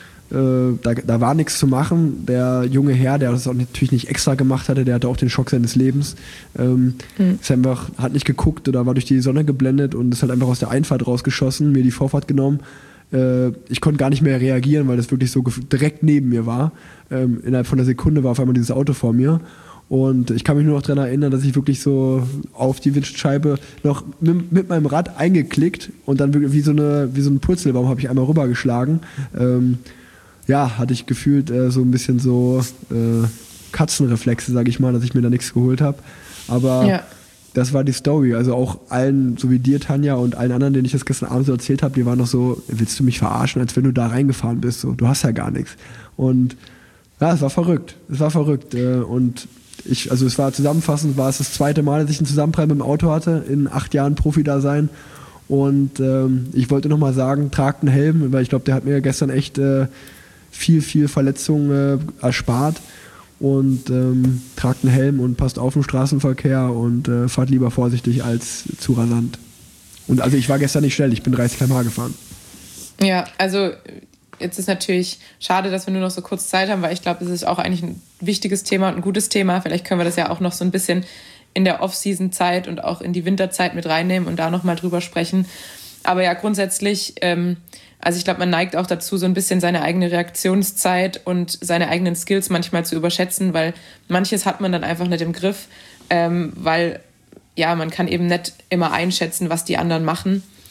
Da, da war nichts zu machen. Der junge Herr, der das auch natürlich nicht extra gemacht hatte, der hatte auch den Schock seines Lebens. Ähm, mhm. Ist einfach, hat nicht geguckt oder war durch die Sonne geblendet und ist halt einfach aus der Einfahrt rausgeschossen, mir die Vorfahrt genommen. Äh, ich konnte gar nicht mehr reagieren, weil das wirklich so direkt neben mir war. Ähm, innerhalb von einer Sekunde war auf einmal dieses Auto vor mir. Und ich kann mich nur noch daran erinnern, dass ich wirklich so auf die Windschutzscheibe noch mit, mit meinem Rad eingeklickt und dann wirklich wie so, eine, wie so ein Purzelbaum habe ich einmal rübergeschlagen. Ähm, ja, hatte ich gefühlt äh, so ein bisschen so äh, Katzenreflexe, sage ich mal, dass ich mir da nichts geholt habe. Aber ja. Das war die Story. Also auch allen, so wie dir, Tanja, und allen anderen, denen ich das gestern Abend so erzählt habe, die waren noch so, willst du mich verarschen, als wenn du da reingefahren bist? So, du hast ja gar nichts. Und ja, es war verrückt. Es war verrückt. Äh, und ich, also es war zusammenfassend, war es das zweite Mal, dass ich einen Zusammenprall mit dem Auto hatte, in acht Jahren Profi-Dasein. Und ähm, ich wollte nochmal sagen, tragt einen Helm, weil ich glaube, der hat mir gestern echt äh, viel, viel Verletzungen äh, erspart und ähm, tragt einen Helm und passt auf den Straßenverkehr und äh, fahrt lieber vorsichtig als zu rasant. Und also ich war gestern nicht schnell, ich bin dreißig Kilometer pro Stunde gefahren. Ja, also jetzt ist natürlich schade, dass wir nur noch so kurz Zeit haben, weil ich glaube, es ist auch eigentlich ein wichtiges Thema und ein gutes Thema. Vielleicht können wir das ja auch noch so ein bisschen in der Off-Season-Zeit und auch in die Winterzeit mit reinnehmen und da nochmal drüber sprechen. Aber ja, grundsätzlich, ähm, also ich glaube, man neigt auch dazu, so ein bisschen seine eigene Reaktionszeit und seine eigenen Skills manchmal zu überschätzen, weil manches hat man dann einfach nicht im Griff, ähm, weil ja, man kann eben nicht immer einschätzen, was die anderen machen.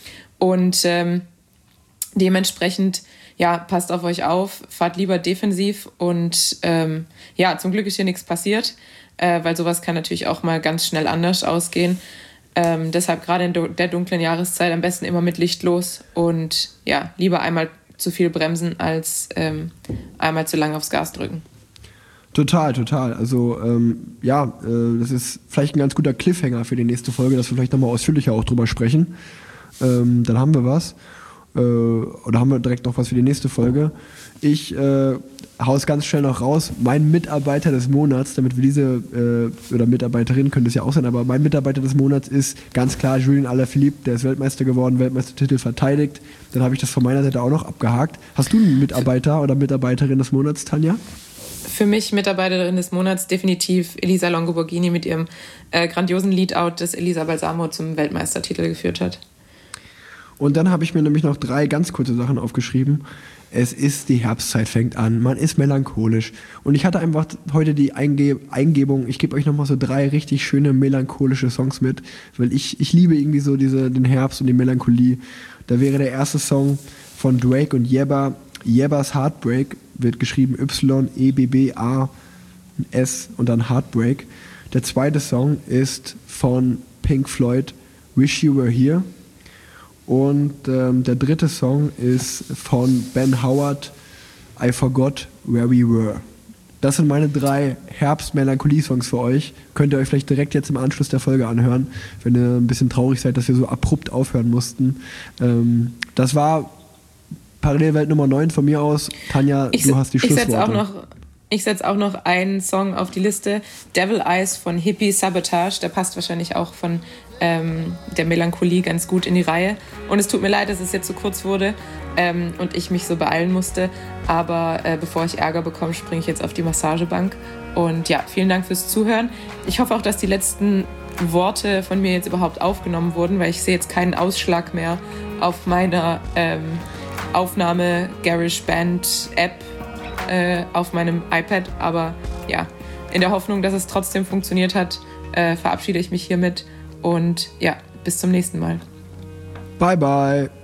Und ähm, dementsprechend, ja, passt auf euch auf, fahrt lieber defensiv und ähm, ja, zum Glück ist hier nichts passiert, äh, weil sowas kann natürlich auch mal ganz schnell anders ausgehen. Ähm, deshalb gerade in der dunklen Jahreszeit am besten immer mit Licht los und ja, lieber einmal zu viel bremsen als ähm, einmal zu lange aufs Gas drücken. Total, total. Also ähm, ja, äh, das ist vielleicht ein ganz guter Cliffhanger für die nächste Folge, dass wir vielleicht nochmal ausführlicher auch drüber sprechen. Ähm, dann haben wir was. Äh, oder haben wir direkt noch was für die nächste Folge. Ich äh, hau es ganz schnell noch raus. Mein Mitarbeiter des Monats, damit wir diese, äh, oder Mitarbeiterin könnte es ja auch sein, aber mein Mitarbeiter des Monats ist ganz klar Julien Alaphilippe, der ist Weltmeister geworden, Weltmeistertitel verteidigt. Dann habe ich das von meiner Seite auch noch abgehakt. Hast du einen Mitarbeiter oder Mitarbeiterin des Monats, Tanja? Für mich Mitarbeiterin des Monats definitiv Elisa Longo-Borghini mit ihrem äh, grandiosen Leadout, das Elisa Balsamo zum Weltmeistertitel geführt hat. Und dann habe ich mir nämlich noch drei ganz kurze Sachen aufgeschrieben. Es ist, die Herbstzeit fängt an, man ist melancholisch. Und ich hatte einfach heute die Einge- Eingebung, ich gebe euch nochmal so drei richtig schöne melancholische Songs mit, weil ich, ich liebe irgendwie so diese, den Herbst und die Melancholie. Da wäre der erste Song von Drake und Yebba, Yebbas Heartbreak, wird geschrieben Y E B B A S und dann Heartbreak. Der zweite Song ist von Pink Floyd, Wish You Were Here. Und ähm, der dritte Song ist von Ben Howard, I Forgot Where We Were. Das sind meine drei Herbst-Melancholie-Songs für euch. Könnt ihr euch vielleicht direkt jetzt im Anschluss der Folge anhören, wenn ihr ein bisschen traurig seid, dass wir so abrupt aufhören mussten. Ähm, das war Parallelwelt Nummer neun von mir aus. Tanja, ich, du hast die Schlussworte. Ich setze auch noch, ich setz auch noch einen Song auf die Liste. Devil Eyes von Hippie Sabotage. Der passt wahrscheinlich auch von ähm, der Melancholie ganz gut in die Reihe. Und es tut mir leid, dass es jetzt so kurz wurde ähm, und ich mich so beeilen musste. Aber äh, bevor ich Ärger bekomme, springe ich jetzt auf die Massagebank. Und ja, vielen Dank fürs Zuhören. Ich hoffe auch, dass die letzten Worte von mir jetzt überhaupt aufgenommen wurden, weil ich sehe jetzt keinen Ausschlag mehr auf meiner ähm, Aufnahme GarageBand App äh, auf meinem iPad, aber ja, in der Hoffnung, dass es trotzdem funktioniert hat, äh, verabschiede ich mich hiermit und ja, bis zum nächsten Mal. Bye bye.